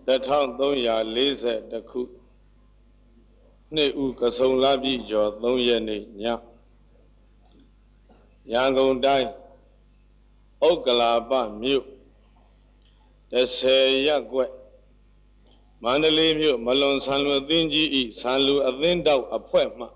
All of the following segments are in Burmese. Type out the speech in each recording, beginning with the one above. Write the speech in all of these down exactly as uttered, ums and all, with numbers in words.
Tatang Donya Laser the Cook Ne Ukason Labi Jor Donya Nya Yangon Dai Okalaba Mute The Say Yakwe Mandalay Mute Malon Sanlu Dinji Sanlu Avindau Appointment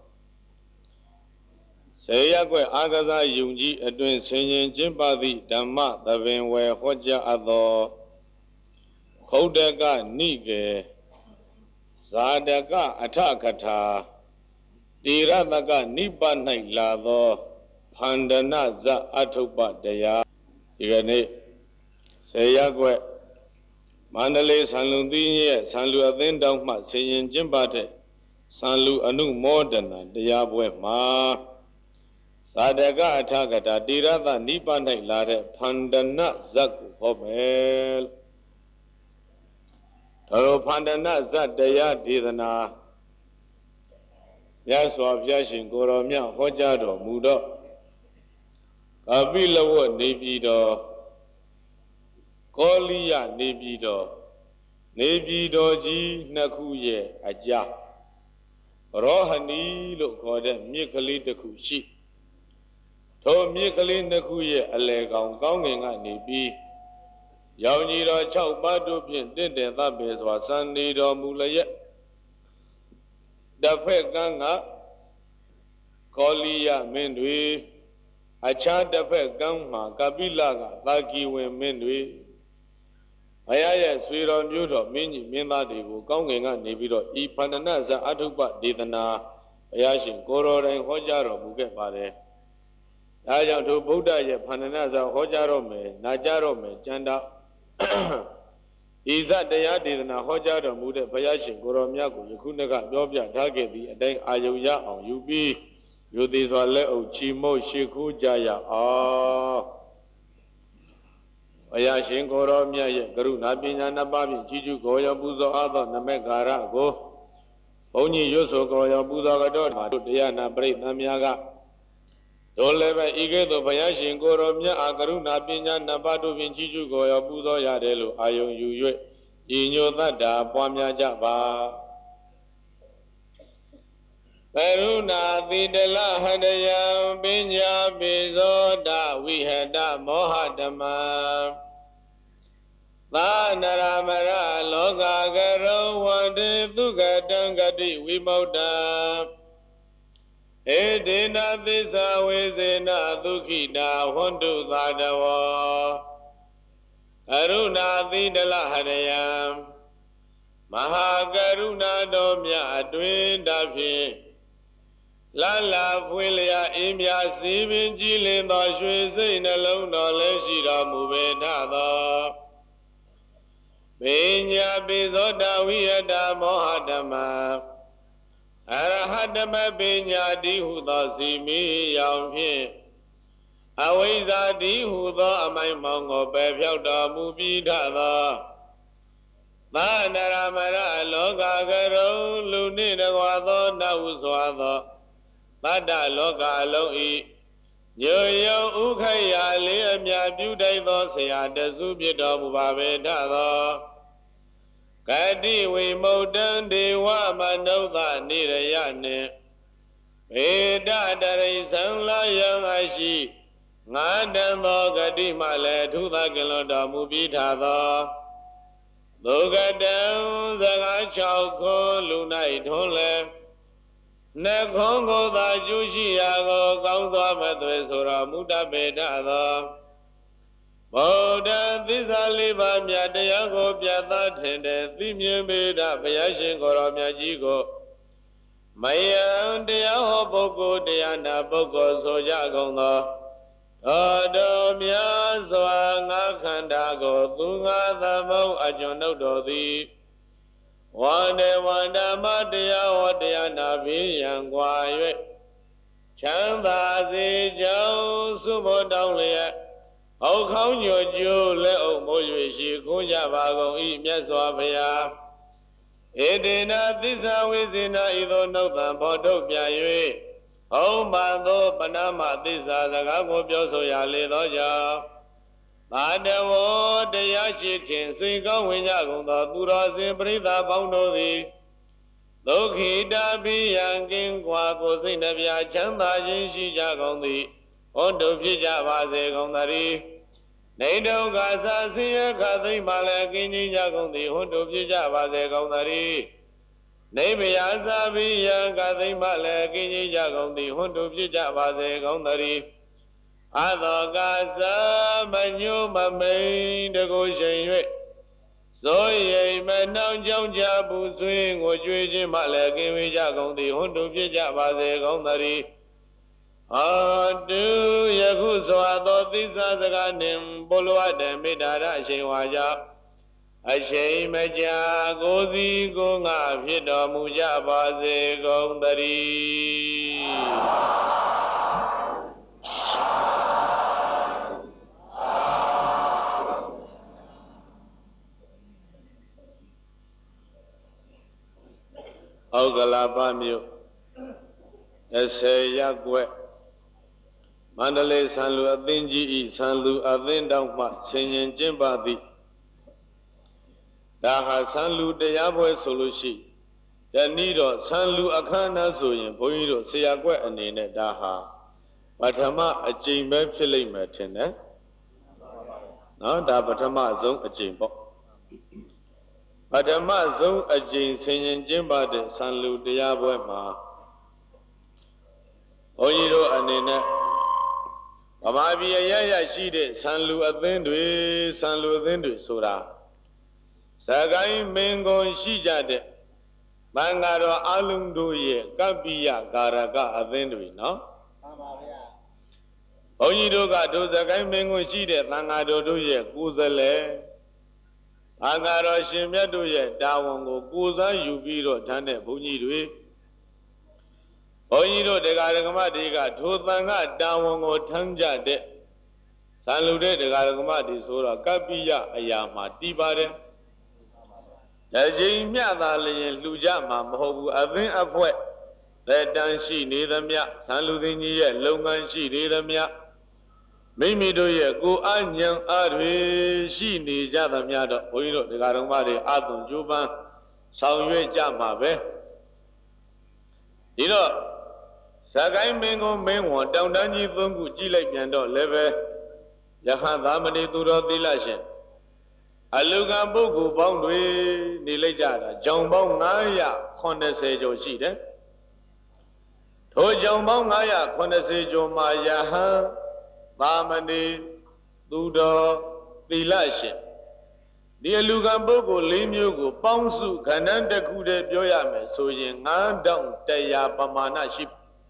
Say Yakwe Agaza Yunji Adwin Singing Jimbadi Dama the Vinway Hoja Ado Kodega Nige Zadaka Atakata Diradaka Nipa Nailado Pandana Za Atupa Daya Igane Sayagwe Mandalay Sanlundi Sanlu Avendam Ma Sayin Jimbate Sanlu Anu Modana Dayabwe Ma Sadaka Atakata Dirada Nipa Nailade Pandana Zaku Hobel Taro Pandana Zadaya Didana Yaswa Yashin Goromia Hojado Mudo Kabilawo Nebido Kolia Nebido Nebido Ji Nakuye Aja Rohani Lokode Mikali de Kushi To Mikali Nakuye Alegam Gonga Nebi Yauniro Chow Badu Pin Dinde Tabes was Sunday do Mulaya The Peganga Kolia Mendui Acha the Pegama Kabilaga Laki when Mendui Ayaya Swiro Muto Mini Mina Devu Gonga Nebido E Pananaza Atuba Didana Ayashin Goro and Hojaro Buke Pare Ayam to Buddha Pananaza Hojaro me Najaro me Chanda Is that the Yadina Hojado Mude Payashin Goromyaku, Yakunaga, Dobia, Target, the Adang Ayuya on U B, you this one leo Chimo Shiku Jaya. Ah Payashin Goromya, Guru Nabina Nababi, Chiju Goya Buzo Ada, Namegara go. Only Yoso Goya Buza Gador, Diana Break Namiaga. Doleva Ige the Payashin Goromya, Agaru Nabina Nabadu Vinchiju Goya Buzo Yadelu, Ayun Yu. Inyo Dada Pamya Java Peruna Videla Hadaya Binya Bizoda Vihada Mohadama Vanaramara Loga Garo Wade Duga Dangadi Wimoda Edina Visa Wizina Dukida Hondu Zadawa Aruna Vidala Hadayam Mahagaruna Domya Adwin Davi Lala Fulia Imya Sivin Jilin Doshwe Zain alone Leshira Mubedada Binya Bizoda Viada Mohadama Arahadama Binya Dihuda Simi Yampi Awiza di hudo amai mongo bevyoda mubidada Manaramara loga garo luni nagwado na uswado Bada loga loi Nyoyo ukaya le amya byudaido seya desu bido mubabedada Kadi we modan dewa manauda nirayane Veda dari sangla yang ashi Ngandamo Gadi Male Tuda Giloda Mubidada Logadam Zaga Chauko Lunai Tole Nekongo da Jushiago Gangwa Madresura Muda Bedada Boda Visaliba Miadayago Piata Tende Thimia Beda Payashin Goromia Jigo Maya Deaho Boko Deana Boko Soja Gonga Adomya Zwanga Kandago Dunga Thamo Ajono Dodi Wande Wanda Madia Wadiana Viyangwaye Chamba Zijo Sumo Dowlia O Konyo Ju Leo Moyishi Kunya Bago E Meswavia Edina Disa Wizina Ido Notan Podo Piaye O Mando Panama Disa Zagago Pioso Yali Doja သာတဝောတရားရှိခင်စိတ်ကောင်းဝင်ကြကုန်သောသူတော်စင်ပရိသတ်ပေါင်းတို့သည်ဒုက္ခိတပိယံကင်းကွာကိုစိတ်နှပြချမ်းသာခြင်းရှိကြကုန်သည်ဟောတုဖြစ်ကြပါစေကုန်သတည်းနေဒုက္ခသာဆင်းရဲခသိမ့်မှလည်းကင်းခြင်းကြကုန်သည်ဟောတုဖြစ်ကြပါစေကုန်သတည်းနေဗယသာပိယံခသိမ့်မှလည်းကင်းခြင်းကြကုန်သည်ဟောတုဖြစ်ကြပါစေကုန်သတည်းအသောကသမညုမမိန်တကိုရှိန်၍ဇောရိမ်မနှောင်ကြောင့်ကြပူဆွေးငိုကြွေးခြင်းမှလည်းကင်းဝေးကြကုန်သည်ဟွန်းတုဖြစ်ကြပါစေကောင်းသတည်းအာတုယခုစွာသောသစ္စာစကားနှင့်ဘုလိုအပ်တဲ့မေတ္တာရအရှိန်ဝါကြောင့်အရှိန်မကြာကိုယ်စီကိုယ်ငါဖြစ်တော်မူကြပါစေကုန်သတည်းဩကလာပမြို့အစေရက်ွက်မန္တလေးဆန်လူအသင်းကြီးဤဆန်လူအသင်းတောင်မှဆင်ញင်ကျင့်ပါသည်ဒါဟာဆန်လူတရားပွဲဆိုလို့ရှိတနည်းတော့ဆန်လူအခမ်းအနားဆိုရင်ဘုန်းကြီးတို့ဆရာကွက်အနေနဲ့ဒါဟာပထမအကြိမ်ပဲဖြစ်လိမ့်မယ်ထင်တယ်နော်ဒါပထမဆုံးအကြိမ်ပေါ့ပထမဆုံးအကြိမ်ဆင်ញင်ကျင့်ပါတဲ့ဆန်လူတရားပွဲမှာဘုန်းကြီးတို့အနေနဲ့ဗမာပြည်အရရရှိတဲ့ဆန်လူအသင်းတွေဆန်လူအသင်းတွေဆိုတာစကိုင်းမင်းကွန်ရှိကြတဲ့မင်္ဂတော်အလုံးတို့ရဲ့ကပ္ပိယကာရကအသင်းတွေနော်မှန်ပါဗျာဘုန်းကြီးတို့ကတို့စကိုင်းမင်းကွန်ရှိတဲ့သံဃာတော်တို့ရဲ့ကိုယ်စားလှယ်သံဃာတော်ရှင်မြတ်တို့ရဲ့တာဝန်ကိုကိုယ်စားယူပြီးတော့ထမ်းတဲ့ဘုန်းကြီးတွေဘုန်းကြီးတို့တရားဓမ္မတွေကထိုသံဃာတာဝန်ကိုထမ်းကြတဲ့ဇန်လူတဲ့တရားဓမ္မတွေဆိုတော့ကပ္ပိယအရာမှာတည်ပါတယ်တကြိမ်မြတ်သာလျင်လှူကြမှာမဟုတ်ဘူးအသင်းအဖွဲ့တဲ့တန်ရှိနေသမျှဇန်လူသင်ကြီးရဲ့လုပ်ငန်းရှိနေသမျှမိမိတို့ရဲ့ကိုယ်အဉဏ်အားတွေရှိနေကြသမျှတော့ဘုန်းကြီးတို့တရားဓမ္မတွေအသွင်ကျိုးပန်းဆောင်ရွက်ကြမှာပဲဒီတော့စကိုင်းမင်းကိုမင်းဝန်တောင်တန်းကြီးသုံးခုကြည့်လိုက်ပြန်တော့လည်းပဲယဟန်သာမဏေသူတော်သီလရှင်အလူကံပုဂ္ဂိုလ်ပေါင်းတွေနေလိုက်ကြတာကြောင်ပေါင်းငါးရာခုနှစ်ဆယ်ကျော်ရှိတယ်ထိုကြောင်ပေါင်းငါးရာခုနှစ်ဆယ်ကျော်မှာယဟန်သာမဏေသူတော်သီလရှင်ဒီအလူကံပုဂ္ဂိုလ်လေးမျိုးကိုပေါင်းစုခန္ဓာတစ်ခုတည်းပြောရမယ်ဆိုရင်ငါးတောင်တရာပမာဏရှိ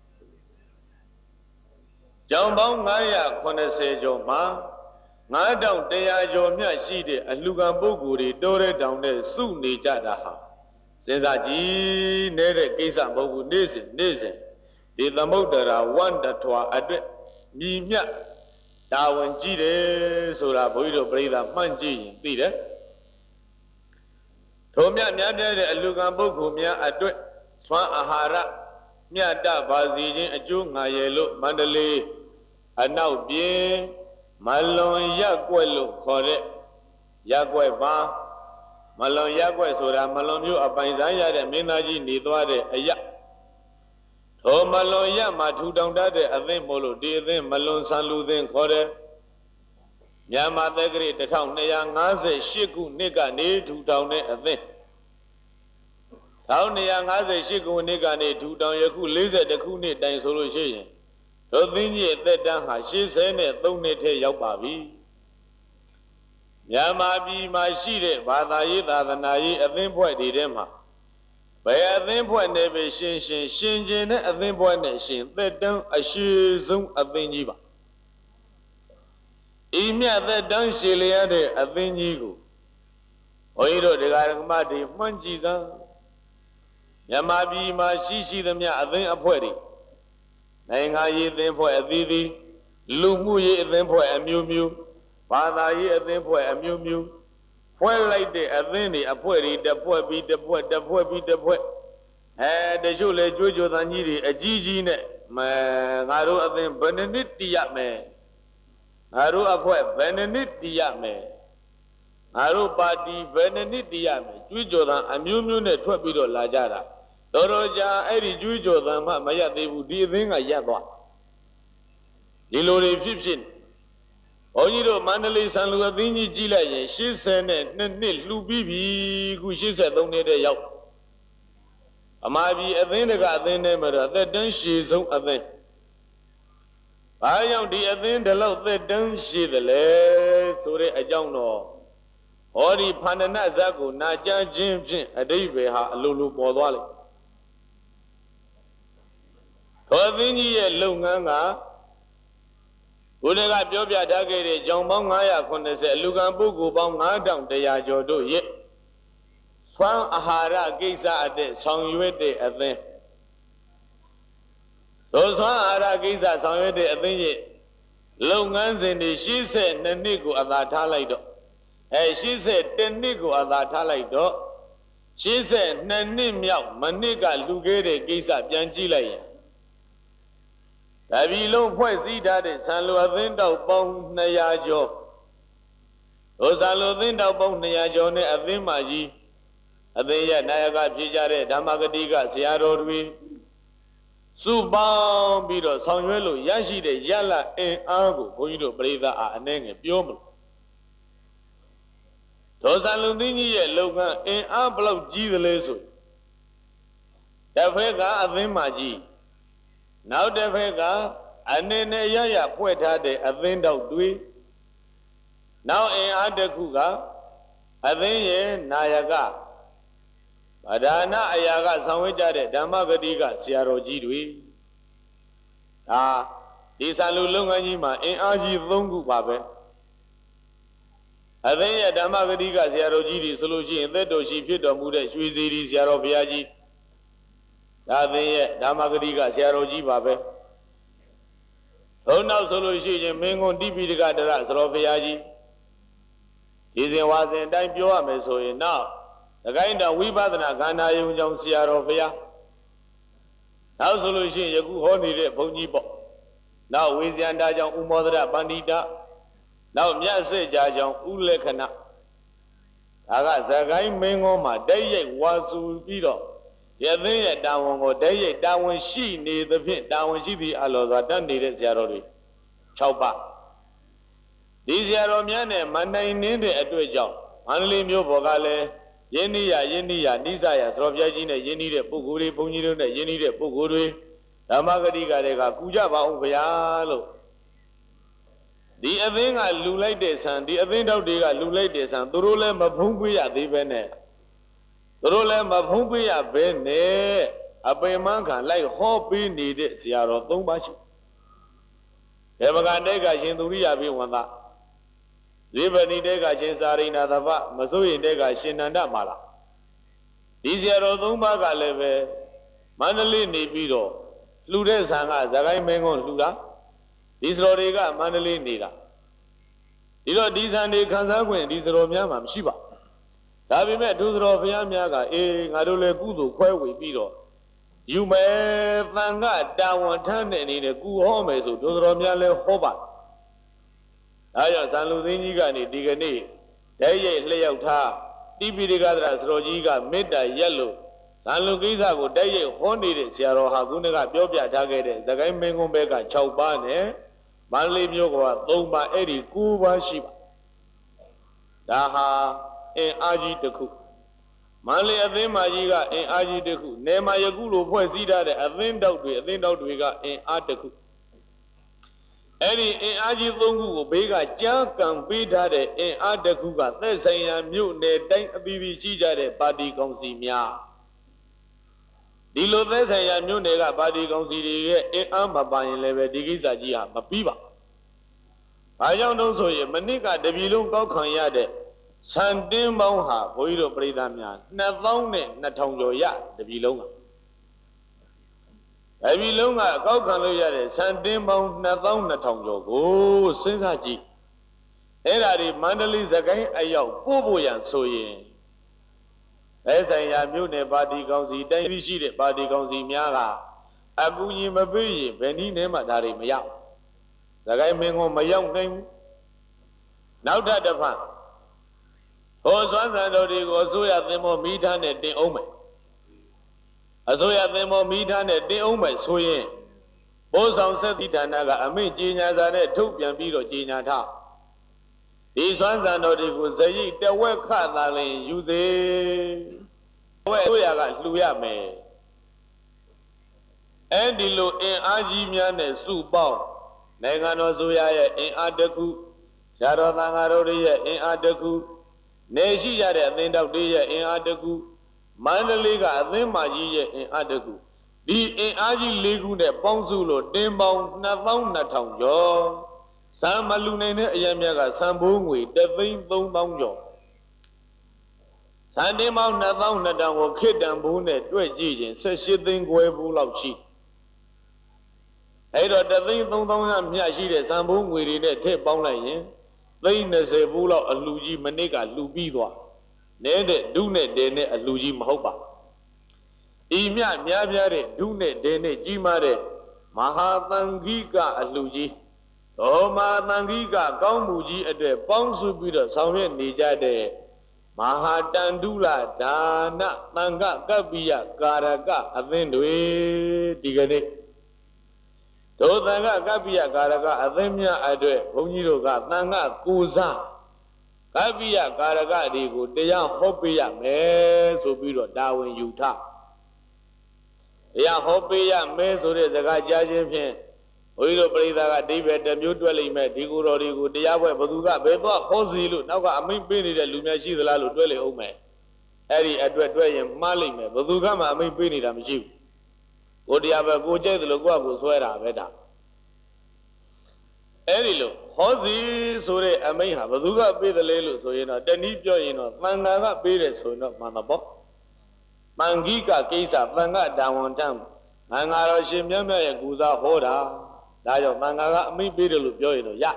ကြောင်ပေါင်းငါးရာခုနှစ်ဆယ်ကျော်မှာငါးတောင်တရာကျော်မြတ်ရှိတဲ့အလူကံပုဂ္ဂိုလ်တွေတိုးတဲ့တောင်နဲ့စုနေကြတာဟာစဉ်းစားကြည့်နေတဲ့ကိစ္စမဟုတ်ဘူးနေ့စဉ်နေ့စဉ်ဒီသမုဒ္ဒရာဝန္တထွာအတွက်မြည်မြတ်တာဝန်ကြီးတယ်ဆိုတာဘုန်းကြီးတို့ပြိဿမှန်ကြည့်ရင်သိတယ်ထိုမြတ်များတဲ့အလူကံပုဂ္ဂိုလ်များအတွက်သွမ်းအာဟာရမြတ်တပါစီခြင်းအကျိုးငါရယ်လို့မန္တလေးအနောက်ပြင်မလွန်ရက်ွက်လို့ခေါ်တဲ့ရက်ွက်ပါမလွန်ရက်ွက်ဆိုတာမလွန်မျိုးအပိုင်ဆိုင်ရတဲ့မင်းသားကြီးနေသွားတဲ့အရာထိုမလွန်ရက်မှာထူထောင်တတ်တဲ့အသင်းမို့လို့ဒီအသင်းမလွန်ဆန်လူသင်းခေါ်တယ်မြန်မာသက္ကရာတစ်ထောင်နှစ်ရာငါးဆယ်ရှစ်ခုနှစ်ကနေထူထောင်တဲ့အသင်းတစ်ထောင်နှစ်ရာငါးဆယ်ရှစ်ခုနှစ်ကနေထူထောင်ယခုလေးဆယ်တစ်ခုနှစ်တိုင်ဆိုလို့ရှိရင်တို့သင်းကြီးအသက်တန်းဟာရှစ်ဆယ်နဲ့သုံးနှစ်ထဲရောက်ပါပြီမြန်မာပြည်မှာရှိတဲ့ဘာသာရေးသာသနာရေးအသင်းဖွဲ့တွေထဲမှာဘယ်အသင်းဖွဲ့နဲ့ပဲရှင်ရှင်ရှင်ကျင်တဲ့အသင်းဖွဲ့နဲ့ရှင်သက်တမ်းအရှိဆုံးအသင်းကြီးပါဤမြတ်သက်တမ်းရှည်လျက်တဲ့အသင်းကြီးကိုဘုန်းကြီးတို့တရားဓမ္မတွေမှန်းကြည့်သာမြန်မာပြည်မှာရှိရှိသမျှအသင်းအဖွဲ့တွေနိုင်ငံရေးအသင်းဖွဲ့အသီးသီးလူမှုရေးအသင်းဖွဲ့အမျိုးမျိုးဘာသာရေးအသင်းဖွဲ့အမျိုးမျိုးဖွဲ့လိုက်တဲ့အသင်းတွေအဖွဲ့တွေတစ်ဖွဲ့ပြီးတစ်ဖွဲ့တစ်ဖွဲ့ပြီးတစ်ဖွဲ့အဲတချို့လေကြွေးကြော်သံကြီးတွေအကြီးကြီးနဲ့မငါတို့အသင်းဘယ်နှစ်နှစ်တည်ရမယ် Aru apwe benenit diyame. Aru party benenit diyame. Cui jodan amyumyu ne twapiro lajara. Doroja eri cui jodan ma mayadevu di thinga yadwa. Dilore fifteen. Ojiro Mandalay Sanlu Adinji Jila Yen, she said, Nil Lubibi, who she said, don't need a yaw. Amabi, a thing got the name of that, then she so a thing. I am the other the love that don't she the less, so I don't know. Ori Panana Zago, Naja Jim Jim, a David, a Lulu Bodwali. Tovini, Lunganga. Ulega Biobia Dagere, John Bongaya Condese, Lugan Bugu Bong down the Yajodo yet. Swan Ahara Giza at the Song Yuete at them. Those one Ahara Giza Song Yuete at them. Longans in the she said, Nanigo at that Talaido. And she said, Tenigo at that Talaido. She said, Nanim Yao, Maniga Lugere Giza Bianchila. Abilo pues see that it Sanlo Azinda Bong Nayajo. Osalo Zinda Bong Nayajo ne Azimaji. Adeya Nayaga Pijare, Damagadiga, Siarorwi. Subam Biro, Sanguelo, Yashi de Yala and Argo, Boido Breda and Neng Piomo. Tosalundini Logan and Ablo G the Leso. Tafega Azimaji. Now the vega, and then a yaya poeta de a window dui. Now a adecuga, a then Nayaga. Madana Ayaga Sanwija, Damagadiga, Siaro Jidui. Ah, this Alulunganima in Aji Lungu Babe. A then Damagadiga, Siaro Jidi, Solution, and the Doshi Pito Mude, Shuizidi, Siaro Piaji. Dave Damagadiga, Siaroji Babe. Oh, now solution, Mingo Dipiga, the Rasrofiaji. Is in was in time pure meso now. The kind of Wibadana Gana Yung Siarofia. Now solution, you go honey de Ponipo. Now Wizianda Jang Umodra Bandita. Now Myase Jajang Ulekana. Aga Zagai Mingo, my day was Bido. Yadin down or day down she need the pit down she be allows done needed Ziarori. Chaupa. These Yaromiane, Monday in the Edwidjo, only Mu Bogale, Yenia, Yenia, Nisaya, Srofiagina, Yeni de Puguri, Pungido, Yeni de Puguri, Damagadiga, Kujaba Ubayalo. The event I lulate this and the event of the lulate this and the rule Mabunguya, the Vene. Role Mabunguya Bene, a Baymanka, like Hopi needed, Siaro, too much. Evagandega, Shinduria, be one that. Liberty Dega, Shinsarina, the Va, Masui Dega, Shinanda Mala. This year, Odumaga leve, Manalini Bido, Lude Sanga, Zagai Mengon Luda, this Rodiga, Manalini. You know, these and the Kanzagwin, these Romiam, Shiba. Tabi met to the Rofiamiaga, eh, Adole Gudu, where we beat on. You may thank God down one turn and in a good home, so to the Romiale Hoba. I am San Luthiniga, Digani, Day lay out ha, Tipidigadras, Rojiga, Midda, Yellow, San Lugiza, go Day, Honey, Sierra Hagunaga, Biobia Tagade, the Game Mengombega, Chauban, Manly Myoga, Doma Eddie, Kuba Shiba. Daha. In Aji the cook. Manly a thing Majiga in Aji the cook. Nema Yagulo was either a thing out with a thing out we got in Art the cook. Any in Aji Lungu, Bega, Junk and Peter in Art the cook. That's saying mute, they thank a B B C jet body consi mia. Dilo that's a new nega body consi in Amba buying level Digiza Gia, Mapiba. I don't know so ye, Manika, the Bilum Kokanyade. Sandin Bonha, Boido Bredamia, Navone, Natongoya, the Bilonga. The Bilonga, Gokanoya, Sandin Bon, Navon Natongo, oh, Sinsaji. Erari Mandalis again, Ayo, Boboyan, so ye. As I am Mune Badi Gonzi, then we see the Badi Gonzi Miaga. Aguyi Mabi, Benny Nemadari Maya. The guy Mengo, my young name. နောက်ထပ်တစ်ဖက်ဟိုစွမ်းစံတော်တွေကိုအစိုးရသင်္ဘောမိသားနဲ့တင်အောင်မယ်အစိုးရသင်္ဘောမိသားနဲ့တင်အောင်မယ်ဆိုရင်ဘိုးဆောင်ဆက်တိဌာနကအမိန့်ကြီးညာစာနဲ့ထုတ်ပြန်ပြီးတော့ကြီးညာထားဒီစွမ်းစံတော်တွေကိုဇယိတဝက်ခသာလင်ယူသေးဝက်အစိုးရကလှူရမယ်အဲ့ဒီလိုအင်အားကြီးများနဲ့စုပေါင်းနိုင်ငံတော်ဆိုရရဲ့အင်အားတစ်ခုဇာတော်သံဃာတော်ရဲ့အင်အားတစ်ခုနေရှိရတဲ့အသင်းတော်တွေရဲ့အင်အားတစ်ခုမန္တလေးကအသင်းမကြီးရဲ့အင်အားတစ်ခုဒီအင်အားကြီးလေးခုနဲ့ပေါင်းစုလို့တင်းပေါင်းနှစ်သောင်းနှစ်ထောင်ကျော်စံမလူနိုင်တဲ့အရမြတ်ကစံဘိုးငွေတစ်သိန်းသုံးသောင်းကျော်စံတင်းပေါင်းနှစ်သောင်းနှစ်ထောင်ကိုခေတ္တံဘိုးနဲ့တွဲ့ကြည့်ရင်ဆယ်ရှစ်သိန်းခွဲဘူးလောက်ရှိအဲ့တော့တစ်သိန်းသုံးသောင်းရမြတ်ရှိတဲ့စံဘိုးငွေတွေနဲ့ထည့်ပေါင်းလိုက်ရင်သိန်းနှစ်ဆယ်ဘူးလောက်အလှကြီးမနစ်ကလှူပြီးသွားနေတဲ့ဒုနဲ့တဲနဲ့အလှကြီးမဟုတ်ပါဤမြများပြားတဲ့ဒုနဲ့တဲနဲ့ကြီးမားတဲ့မဟာသံဃိကအလှကြီးသောမဟာသံဃိကကောင်းမှုကြီးအတွက်ပေါင်းစုပြီးတော့ဆောင်ရွက်နေကြတဲ့မဟာတန္တုလဒါနသံဃကပ္ပိယကာရကအသင်းတွေဒီကနေ့ဒုသံဃကပ္ပိယကာရကအသင်းများအတွက်ဘုန်းကြီးတို့ကသံဃကိုစားကပ္ပိယကာရကတွေကိုတရားဟောပေးရမယ်ဆိုပြီးတော့တာဝန်ယူထားတရားဟောပေးရမယ်ဆိုတဲ့စကားကြားခြင်းဖြင့်ဘုန်းကြီးတို့ပြိဿကအတိပ္ပယ်တစ်မျိုးတွက်လိမ့်မယ်ဒီကိုယ်တော်တွေကိုတရားပွဲဘသူကဘယ်တော့ဟောစီလို့နောက်ကအမိန့်ပေးနေတဲ့လူများရှိသလားလို့တွက်လိမ့်အောင်မယ်အဲ့ဒီအတွက်တွက်ရင်မှားလိမ့်မယ်ဘသူကမှအမိန့်ပေးနေတာမရှိဘူးကိုတရားပဲကိုကြိုက်သလိုကိုယ့်အကိုဆွဲတာပဲဒါအဲ့ဒီလိုဟောစီဆိုတဲ့အမိန့်ဟာဘသူကပေးတယ်လဲလို့ဆိုရင်တော့တနည်းပြောရင်တော့သံဃာကပေးတယ်ဆိုရင်တော့မှန်မှာပေါ့သံဃိကကိစ္စသံဃာတာဝန်တန်းသံဃာတော်ရှင်မြတ်မြတ်ရဲ့ကူစားဟောတာဒါကြောင့်သံဃာကအမိန့်ပေးတယ်လို့ပြောရင်တော့ရ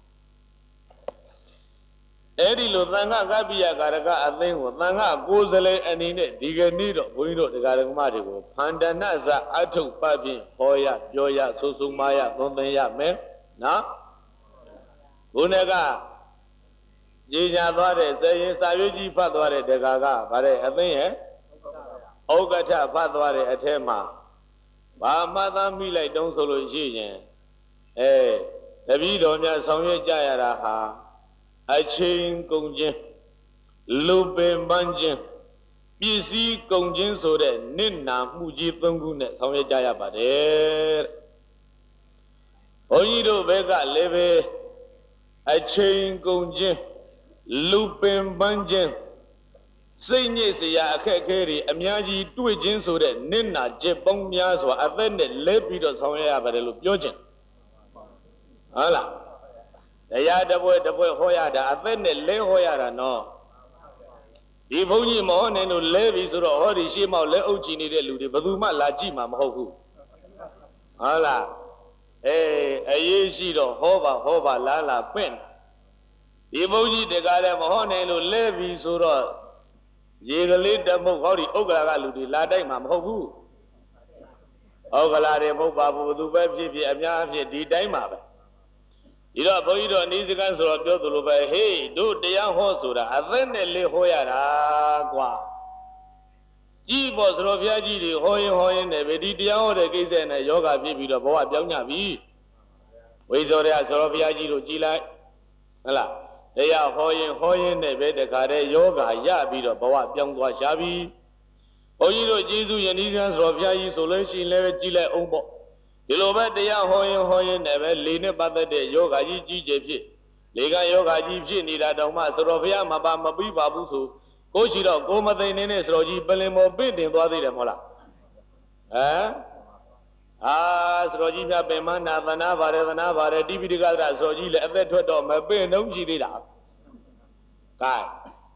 အဲ့ဒီလိုသံဃာကပ္ပိယကာရကအသင်းကိုသံဃာကိုယ်စလဲအနေနဲ့ဒီကနေ့တော့ဘုန်းကြီးတို့တရားဓမ္မတွေကိုဖန္ဒနာဇအထုပ်ပတ်ဖြင့်ဟောရပြောရဆိုဆိုမရသုံးသင်ရမယ်နော်ဘုန်းကကြီးညာသွားတဲ့ဇေယျစာရွေးကြီးဖတ်သွားတဲ့တက္ကကဗါတဲ့အသင်းရဲ့ဩဃထဖတ်သွားတဲ့အထဲမှာဘာမှသာမိလိုက်တုံးဆိုလို့ရှိရင်အဲတပည့်တော်များဆောင်ရွက်ကြရတာဟာအချိန်ကုန်ခြင်းလူပင်ပန်းခြင်းပစ္စည်းကုန်ခြင်းဆိုတဲ့နစ်နာမှုကြီးသုံးခုနဲ့ဆောင်ရွက်ကြရပါတယ်ဘုန်းကြီးတို့ဘက်ကလည်းပဲအချိန်ကုန်ခြင်းလူပင်ပန်းခြင်းစိတ်ညစ်စရာအခက်အခဲတွေအများကြီးတွေ့ခြင်းဆိုတဲ့နစ်နာချက်ပေါင်းများစွာအသက်နဲ့လဲပြီးတော့ဆောင်ရွက်ရပါတယ်လို့ပြောခြင်းဟုတ်လားတရားတပွဲတပွဲဟောရတာအသက်နဲ့လဲဟောရတာနော်ဒီဘုန်းကြီးမဟောနိုင်လို့လဲပြီဆိုတော့ဟောဒီရှေ့မောက်လဲအုပ်ချီနေတဲ့လူတွေဘယ်သူမှလာကြည့်မှာမဟုတ်ဘူးဟုတ်လားအေးအရေးရှိတော့ဟောပါဟောပါလားလားပင့်ဒီဘုန်းကြီးတကားလည်းမဟောနိုင်လို့လဲပြီဆိုတော့ရေကလေးတမုတ်ဟောဒီဥက္ကလာကလူတွေလာတိုက်မှာမဟုတ်ဘူးဥက္ကလာတွေမဟုတ်ပါဘူးဘသူပဲဖြစ်ဖြစ်အများအဖြစ်ဒီတိုင်းမှာပဲဒီတော့ဘုန်းကြီးတို့အနည်းစကန်းဆိုတော့ပြောသလိုပဲဟေးတို့တရားဟောဆိုတာအသက်နဲ့လေးဟောရတာကွာကြီးပေါ်ဆိုတော့ဘုရားကြီးတွေဟောရင်ဟောရင်လည်းပဲဒီတရားဟောတဲ့ကိစ္စနဲ့ယောဂဖြစ်ပြီးတော့ဘဝပြောင်းကြပြီဝိဇောရဆိုတော့ဘုရားကြီးတို့ကြည်လိုက်ဟလားတရားဟောရင်ဟောရင်နဲ့ပဲတခါတည်းယောဂရပြီးတော့ဘဝပြောင်းသွားရှာပြီဘုန်းကြီးတို့ကျေးဇူးယနေ့ကဆိုတော့ဘုရားကြီးဆိုလို့ရှိရင်လည်းကြည်လိုက်အောင်ပေါ့ဒီလိုပဲတရားဟောရင်ဟောရင်နဲ့ပဲလေနဲ့ပတ်သက်တဲ့ယောဂကြီးကြီးကျယ်ဖြစ်လေကယောဂကြီးဖြစ်နေတာတောင်မှဆိုတော့ဘုရားမပါမပြီးပါဘူးဆိုကိုရှိတော့ကိုမသိနေနဲ့ဆိုတော့ကြီးပလင်မောပင့်တင်သွားသေးတယ်မဟုတ်လားဟမ်အာဆိုတော့ကြီးများပင်မနာသနာပါတယ်သနာပါတယ်တိပိဋကသရဆိုတော့ကြီးလည်းအသက်ထွက်တော့မပင့်တော့ရှိသေးတာကဲ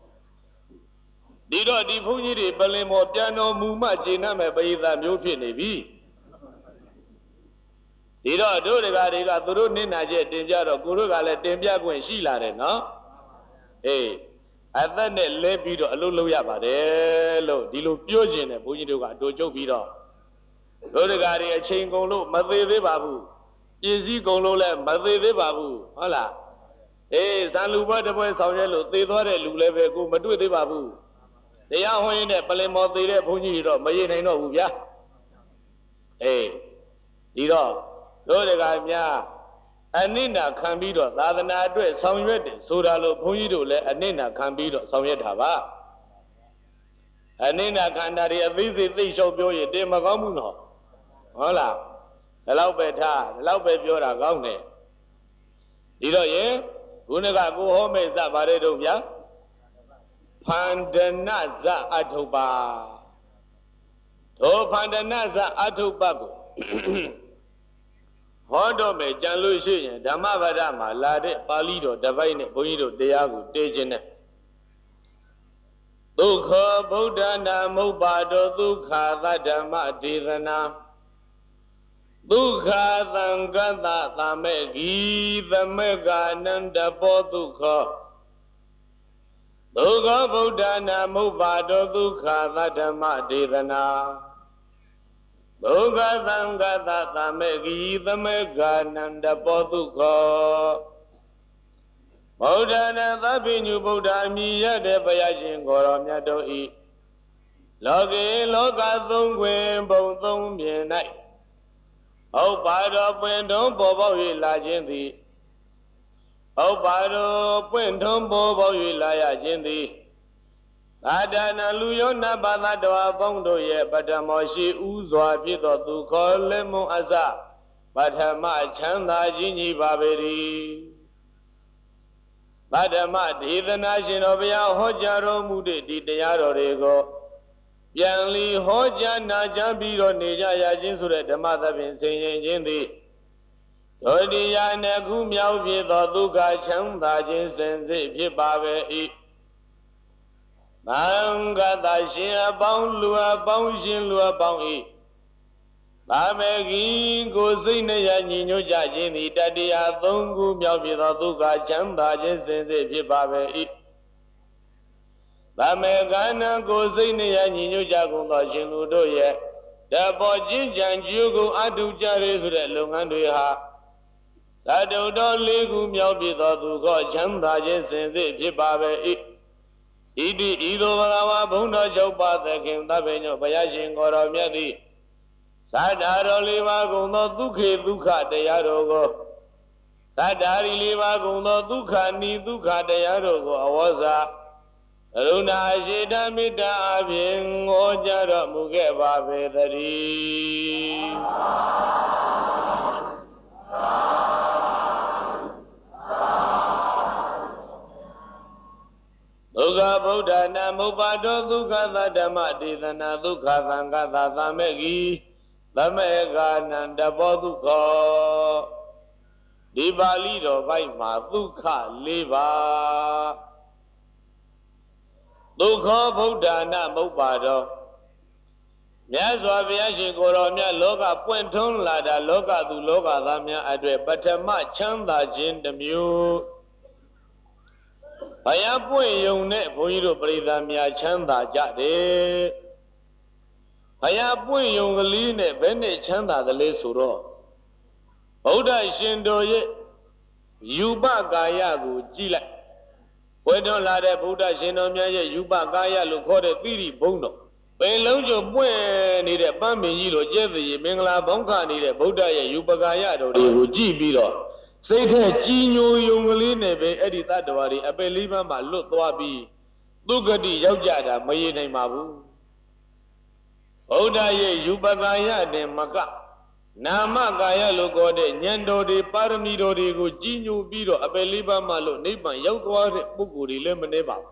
ဒီတော့ဒီဘုန်းကြီးတွေပလင်မောပြန်တော်မူမှကျေနပ်မဲ့ပရိသတ်မျိုးဖြစ်နေပြီဒီတော့တို့တကားတွေကသူတို့နစ်နာချက်တင်ပြတော့ကိုတို့ကလည်းတင်ပြခွင့်ရှိလာတယ်နော်အေးအသက်နဲ့လဲပြီးတော့အလုပ်လုပ်ရပါတယ်လို့ဒီလိုပြောကျင်တယ်ဘုန်းကြီးတို့ကအတူချုပ်ပြီးတော့တို့တကားတွေအချိန်ကုန်လို့မသေးသေးပါဘူးပစ္စည်းကုန်လို့လည်းမသေးသေးပါဘူးဟုတ်လားအေးဇန်လူဘွားတပွဲဆောင်ရဲလို့သေသွားတဲ့လူလည်းပဲကိုမတွေ့သေးပါဘူးတရားဟောရင်နဲ့ပလင်မော်သေးတဲ့ဘုန်းကြီးတွေတော့မရနိုင်တော့ဘူးဗျာအေးဒီတော့တို့တကားများအနိဋ္ဌခံပြီးတော့သာသနာအတွက်ဆောင်ရွက်တယ်ဆိုတာလို့ဘုန်းကြီးတို့လည်းအနိဋ္ဌခံပြီးတော့ဆောင်ရွက်တာပါအနိဋ္ဌခန္ဓာတွေအသိစိတ်သိရှောက်ပြောရင်တင်မကောင်းဘူးနော်ဟုတ်လားဒီလောက်ပဲထားဒီလောက်ပဲပြောတာကောင်းတယ်ဒီတော့ရင်ခုနကကိုဟောမဲ့ဇပါတယ်တို့ဗျာဖန္ဒနဇအထုပ္ပါတို့ဖန္ဒနဇအထုပ္ပကိုဟောတော့မယ်ကြံလို့ရှိရင်ဓမ္မပဒမှာလာတဲ့ပါဠိတော်တစ်ပိုက်နဲ့ဘုန်းကြီးတို့တရားကိုတေးခြင်းနဲ့ဒုက္ခဗုဒ္ဓနာမုပ္ပါတောဒုက္ခသတ္တမဒေသနာဒုက္ခသံဃတသမေဂီသမေကာနန္တဘောဒုက္ခဒုက္ခဗုဒ္ဓနာမုပ္ပါတောဒုက္ခသတ္တမဒေသနာဒုက္ခသံဃတသမေဂီသမေကာနန္တဘောဒုက္ခဗုဒ္ဓနာသဗ္ဗညုဗုဒ္ဓအမိရတဲ့ဘုရားရှင်ကိုယ်တော်မြတ်တို့ဤလောကေလောကသုံးခွင်ဘုံသုံးမြင်၌ဟုတ်ပါတော်ပွင့်ထုံးပေါ်ပေါက်၍လာခြင်းသည်ဟုတ်ပါတော်ပွင့်ထုံးပေါ်ပေါက်၍လာရခြင်းသည်သာဒနာလူယောနဘာသာတော်ပေါင်းတို့ရဲ့ပထမရှိဥစွာဖြစ်သောသူခေါ်လက်မွန်အစပထမချမ်းသာခြင်းကြီးပါပေ၏ပထမဒေသနာရှင်တော်ဘုရားဟောကြားတော်မူတဲ့ဒီတရားတော်တွေကိုပြန်လီဟောကြားနာကြားပြီးတော့နေကြရခြင်းဆိုတဲ့ဓမ္မသဖြင့်ဆင်ရင်ခြင်းသည်ဒုတိယနှစ်ခုမြောက်ဖြစ်သောဒုက္ခချမ်းသာခြင်းစင်စစ်ဖြစ်ပါပဲ၏သံဃတရှင်အပေါင်းလူအပေါင်းရှင်လူအပေါင်း၏သာမေဂီကိုစိတ်နှရညီညွတ်ကြခြင်းသည်တတိယသုံးခုမြောက်ဖြစ်သောဒုက္ခချမ်းသာခြင်းစင်စစ်ဖြစ်ပါပဲ၏သာမေကနံကိုစိတ်နှရညီညွတ်ကြကုန်သောရှင်လူတို့ရဲ့တပေါ်ကျင့်ကြံကြိုးကိုအထုကြရဆိုတဲ့လုပ်ငန်းတွေဟာသတ္တုတော်လေးခုမြောက်ဖြစ်သောဒုက္ခချမ်းသာခြင်းစင်စစ်ဖြစ်ပါပဲ၏ဣတိဤသို့ဘဂဝါဘုန်းတော်၆ပါးသခင်သဗ္ဗညောဘုရားရှင်ကိုယ်တော်မြတ်သည်သတ္တာတော်လေးပါးကုန်သောဒုက္ခေဒုက္ခတရားတော်ကိုသတ္တာရီလေးပါးကုန်သောဒုက္ခနိဒုက္ခတရားတော်ကိုအဝေါစာကရုဏာရှိတမေတ္တာအပြင်ဟောကြားတော်မူခဲ့ပါပေသတည်းဒုက္ခဗုဒ္ဓနာမုပ္ပါတောဒုက္ခသတ္တမဒေသနာဒုက္ခသံဃတသမေဂီသမေကာနန္တဘောဒုက္ခဒီပါဠိတော်ဘိုက်မှာဒုက္ခ၄ပါးဒုက္ခဗုဒ္ဓနာမုပ္ပါတောမြတ်စွာဘုရားရှင်ကိုယ်တော်မြတ်လောကပွင့်ထွန်းလာတာလောကသူလောကသားများအတွက်ပထမချမ်းသာခြင်းတစ်မျိုးဘုရားပွင့်ယုံတဲ့ဘုန်းကြီးတို့ပရိသတ်များချမ်းသာကြတယ်ဘုရားပွင့်ယုံကလေးနဲ့ဘယ်နဲ့ချမ်းသာသလဲဆိုတော့ဗုဒ္ဓရှင်တော်ရဲ့ယူပကာယကိုကြည့်လိုက်ပွင့်ထွန်းလာတဲ့ဗုဒ္ဓရှင်တော်များရဲ့ယူပကာယလို့ခေါ်တဲ့သီရိဘုံတော်ပင်လုံးကျပွင့်နေတဲ့ပန်းမင်းကြီးလိုကျဲသေးမင်္ဂလာဘုံခနေတဲ့ဗုဒ္ဓရဲ့ယူပကာယတော်တွေကိုကြည့်ပြီးတော့စိတ်ထဲကြီးညိုယုံကလေးနဲ့ပဲအဲ့ဒီတတ္တဝါတွေအပယ်လေးပါးမှလွတ်သွားပြီးသူဂတိရောက်ကြတာမရေနိုင်ပါဘူးဗုဒ္ဓရဲ့ယူပကာယနဲ့မကနာမကာယလို့ခေါ်တဲ့ဉာဏ်တော်တွေပါရမီတော်တွေကိုကြီးညိုပြီးတော့အပယ်လေးပါးမှလို့နိဗ္ဗာန်ရောက်သွားတဲ့ပုဂ္ဂိုလ်တွေလည်းမနေပါဘူး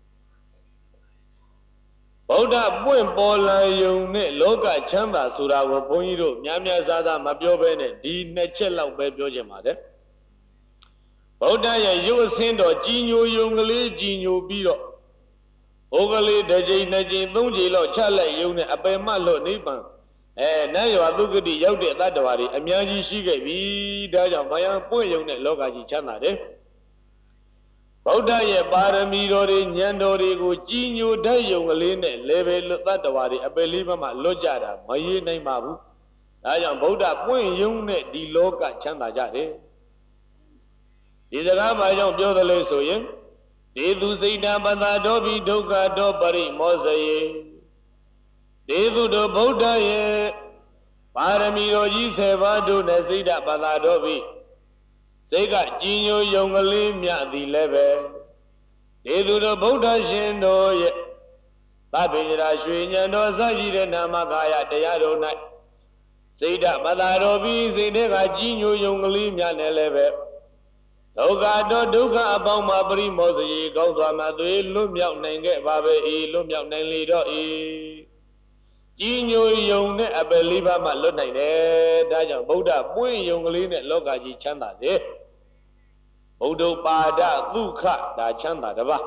ဗုဒ္ဓပွင့်ပေါ်လာယုံနဲ့လောကချမ်းသာဆိုတာကိုဘုန်းကြီးတို့များများစားစားမပြောဘဲနဲ့ဒီနှစ်ချက်လောက်ပဲပြောချင်ပါတယ်ဗုဒ္ဓရဲ့ရုပ်အဆင်းတော်ကြီးညိုယုံကလေးကြီးညိုပြီးတော့ဟိုကလေးတစ်ကြိမ်နှစ်ကြိမ်သုံးကြိမ်လောက်ချလိုက်ယုံနဲ့အပယ်မလို့နိဗ္ဗာန်အဲနတ်ရွာသုဂတိရောက်တဲ့တတ္တဝါတွေအများကြီးရှိခဲ့ပြီဒါကြောင့်ဘယံပွင့်ယုံတဲ့လောကကြီးချမ်းသာတယ်ဗုဒ္ဓရဲ့ပါရမီတော်တွေဉာဏ်တော်တွေကိုကြီးညိုတတ်ယုံကလေးနဲ့လေပဲတတ္တဝါတွေအပယ်လေးပါးမှလွတ်ကြတာမရေနိုင်ပါဘူးဒါကြောင့်ဗုဒ္ဓပွင့်ယုံတဲ့ဒီလောကချမ်းသာကြတယ်ဒီစကားဘာကြောင့်ပြောသလဲဆိုရင်ဒေသူစိတ်တပတာတော်ဘိဒုက္ခတော်ပရိမောဇယေဒေသူတို့ဗုဒ္ဓရဲ့ပါရမီတော်ကြီးဆယ်ပါးတို့နဲ့စိတ်တပတာတော်ဘိစိတ်ကကြည်ညိုယုံကလေးမြသည်လည်းပဲဒေသူတို့ဗုဒ္ဓရှင်တို့ရဲ့သဗ္ဗညရာရွှေဉဏ်တော်စရှိတဲ့နာမကာယတရားတော်၌စိတ်တပတာတော်ဘိစိတ်တွေကကြည်ညိုယုံကလေးမြနဲ့လည်းပဲဒုက္ခတော့ဒုက္ခအပေါင်းမှာပရိမောဇယေကောင်းစွာမှသွေလွတ်မြောက်နိုင်ခဲ့ပါပဲဤလွတ်မြောက်နိုင်လေတော့ဤကြီးညိုယုံနဲ့အပယ်လေးပါးမှလွတ်နိုင်တယ်ဒါကြောင့်ဗုဒ္ဓပွင့်ယုံကလေးနဲ့လောကကြီးချမ်းသာစေဗုဒ္ဓပါဒသုခဒါချမ်းသာတပါး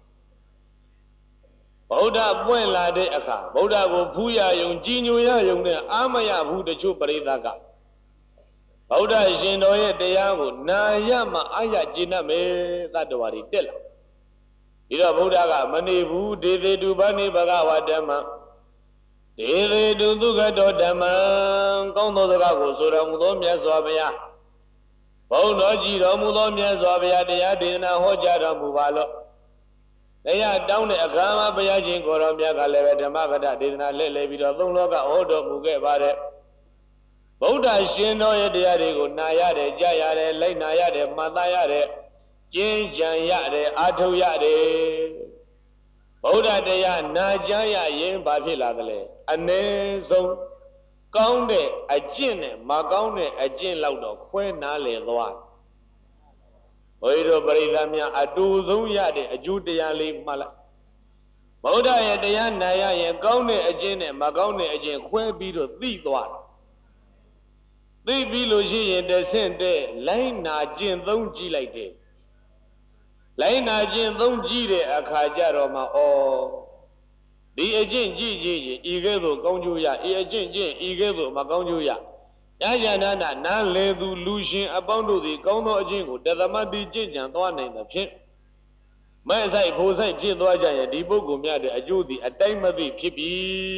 ဗုဒ္ဓပွင့်လာတဲ့အခါဗုဒ္ဓကိုဖူးရယုံကြီးညိုရယုံနဲ့အာမရဘူးတချို့ပရိသတ်ကဗုဒ္ဓရှင်တော်ရဲ့တရားကိုနာရမှအာရကျင့်တတ်မယ်သတ္တဝါတွေတက်လာဒီတော့ဗုဒ္ဓကမနေဘူးဒေသေတုဗနိဘဂဝဓမ္မဒေသေတုသုခတောဓမ္မကောင်းသောစကားကိုဆိုတော်မူသောမြတ်စွာဘုရားဘုန်းတော်ကြည်တော်မူသောမြတ်စွာဘုရားတရားဒေသနာဟောကြားတော်မူပါလော့တရားတောင်းတဲ့အခါမှာဘုရားရှင်ကိုယ်တော်မြတ်ကလည်းပဲဓမ္မကထဒေသနာလှည့်လည်ပြီးတော့သုံးလောကဟောတော်မူခဲ့ပါတယ်ဗုဒ္ဓရှင်တော်ရဲ့တရားတွေကိုနာရတယ်ကြားရတယ်လိုက်နာရတယ်မှတ်သားရတယ်ကျင့်ကြံရတယ်အားထုတ်ရတယ်ဗုဒ္ဓတရားနာကြားရရင်ဘာဖြစ်လာသလဲအ ਨੇ ဆုံးကောင်းတဲ့အကျင့်နဲ့မကောင်းတဲ့အကျင့်လောက်တော့ခွဲနားလေသွားဘုရားတို့ပရိသတ်များအတူဆုံးရတဲ့အကျိုးတရားလေးမှတ်လိုက်ဗုဒ္ဓရဲ့တရားနာရရင်ကောင်းတဲ့အကျင့်နဲ့မကောင်းတဲ့အကျင့်ခွဲပြီးတော့သိသွားတယ်သိပြီးလို့ရှိရင်တဆင့်တဲ့လိုင်းနာကျင့်သုံးကြည့်လိုက်တယ်လိုင်းနာကျင့်သုံးကြည့်တဲ့အခါကျတော့မှဩဒီအကျင့်ကြည့်ကြည့်ရင်ဤကဲ့သို့ကောင်းကျိုးရဤအကျင့်ကျင့်ဤကဲ့သို့မကောင်းကျိုးရညာညာနာနာနားလေသူလူရှင်အပေါင်းတို့သည်ကောင်းသောအကျင့်ကိုတသမတိကျင့်ကြံသွားနိုင်သဖြင့်မဲ့ဆိုင်ဖို့ဆိုင်ဖြစ်သွားကြရင်ဒီပုဂ္ဂိုလ်များတဲ့အကျိုးသည်အတိုင်းမသိဖြစ်ပြီ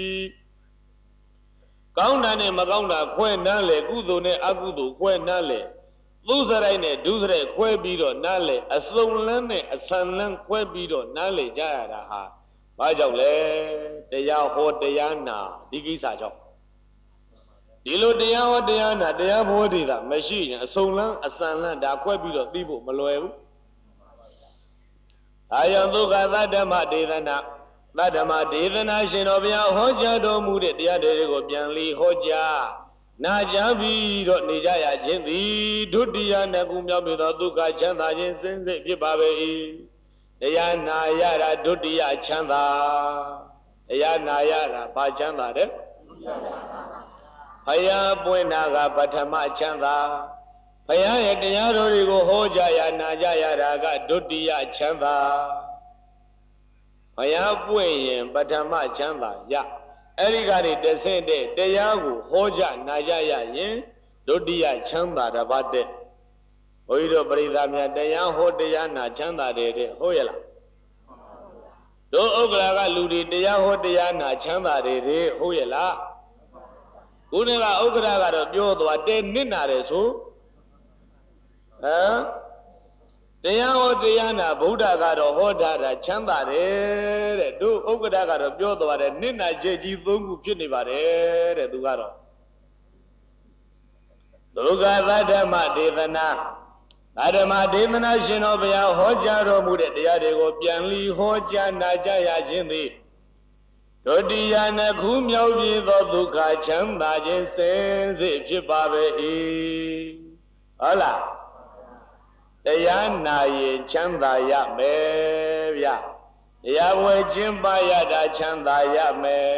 ကောင်းတာနဲ့မကောင်းတာခွဲနားလေကုသိုလ်နဲ့အကုသိုလ်ခွဲနားလေသူစရိုက်နဲ့ဒုစရိုက်ခွဲပြီးတော့နားလေအစုံလန်းနဲ့အဆန်လန်းခွဲပြီးတော့နားလေကြရတာဟာဘာကြောင့်လဲတရားဟောတရားနာဒီကိစ္စကြောင့်ဒီလိုတရားဟောတရားနာတရားဘောဓိတာမရှိရင်အစုံလန်းအဆန်လန်းဒါခွဲပြီးတော့သိဖို့မလွယ်ဘူးအာယံဒုက္ခသတ္တမဒေသနာသတ္တမဒေသနာရှင်တော်ဘုရားဟောကြားတော်မူတဲ့တရားတွေကိုပြန်လီဟောကြားနာကြားပြီးတော့နေကြရခြင်းသည်ဒုတိယနှစ်ခုမြောက်ပြီးတော့ဒုက္ခချမ်းသာခြင်းစင်စစ်ဖြစ်ပါပေ၏တရားနာရတာဒုတိယချမ်းသာတရားနာရတာဘာချမ်းသာတဲ့ဘုရားပွင့်တာကပထမချမ်းသာဘုရားရဲ့တရားတော်တွေကိုဟောကြားရနာကြရတာကဒုတိယချမ်းသာဘုရားပွင့်ရင်ပထမချမ်းသာရအဲ့ဒီကနေတဆင့်တဲ့တရားကိုဟောကြားနာကြရရင်ဒုတိယချမ်းသာတစ်ပါးတဲ့ဘုန်းကြီးတို့ပရိသတ်များတရားဟောတရားနာချမ်းသာတယ်တဲ့ဟုတ်ရဲ့လားတို့ဥက္ကရာကလူတွေတရားဟောတရားနာချမ်းသာတယ်တဲ့ဟုတ်ရဲ့လားခုနကဥက္ကရာကတော့ပြောသွားတဲ့နစ်နာတယ်ဆိုဟမ်တရားဟောတရားနာဗုဒ္ဓကတော့ဟောတာတာချမ်းသာတယ်တဲ့တို့ဥက္ကရာကတော့ပြောသွားတယ်နစ်နာချက်ကြီးသုံးခုဖြစ်နေပါတယ်တဲ့သူကတော့ဒုက္ခသတ္တမဒေသနာသတ္တမဒေသနာရှင်တော်ဘုရားဟောကြားတော်မူတဲ့တရားတွေကိုပြန်လီဟောကြားနာကြရခြင်းသည်ဒုတိယနှစ်ခုမြောက်ပြီးသောဒုက္ခချမ်းသာခြင်းစင်စစ်ဖြစ်ပါပေ၏ဟုတ်လားတရားနာရင်ချမ်းသာရမယ်ဗျတရားဝယ်ခြင်းပါရတာချမ်းသာရမယ်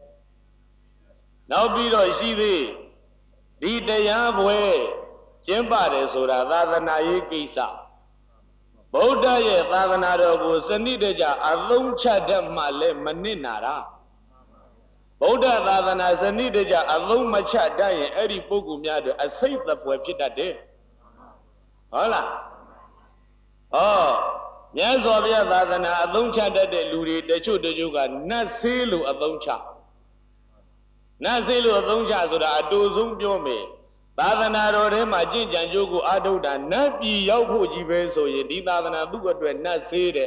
နောက်ပြီးတော့ရှိသေးဒီတရားဝယ်ကျင့်ပါတယ်ဆိုတာသာသနာရေးကိစ္စဗုဒ္ဓရဲ့သာသနာတော်ကိုစနစ်တကျအသုံးချတတ်မှလည်းမနစ်နာတာဗုဒ္ဓသာသနာစနစ်တကျအသုံးမချတတ်ရင်အဲ့ဒီပုဂ္ဂိုလ်များတို့အစိတ်သပွဲဖြစ်တတ်တယ်ဟုတ်လားဟောမြတ်စွာဘုရားသာသနာအသုံးချတတ်တဲ့လူတွေတချို့တချို့ကနတ်ဆေးလို့အသုံးချနတ်ဆေးလို့အသုံးချဆိုတာအတူဆုံးပြောမယ်သာသနာတော်ထဲမှာကျင့်ကြံကြိုးကိုအားထုတ်တာနတ်ပြည်ရောက်ဖို့ကြီးပဲဆိုရင်ဒီသာသနာသူ့အတွက်နတ်ဆေးတဲ့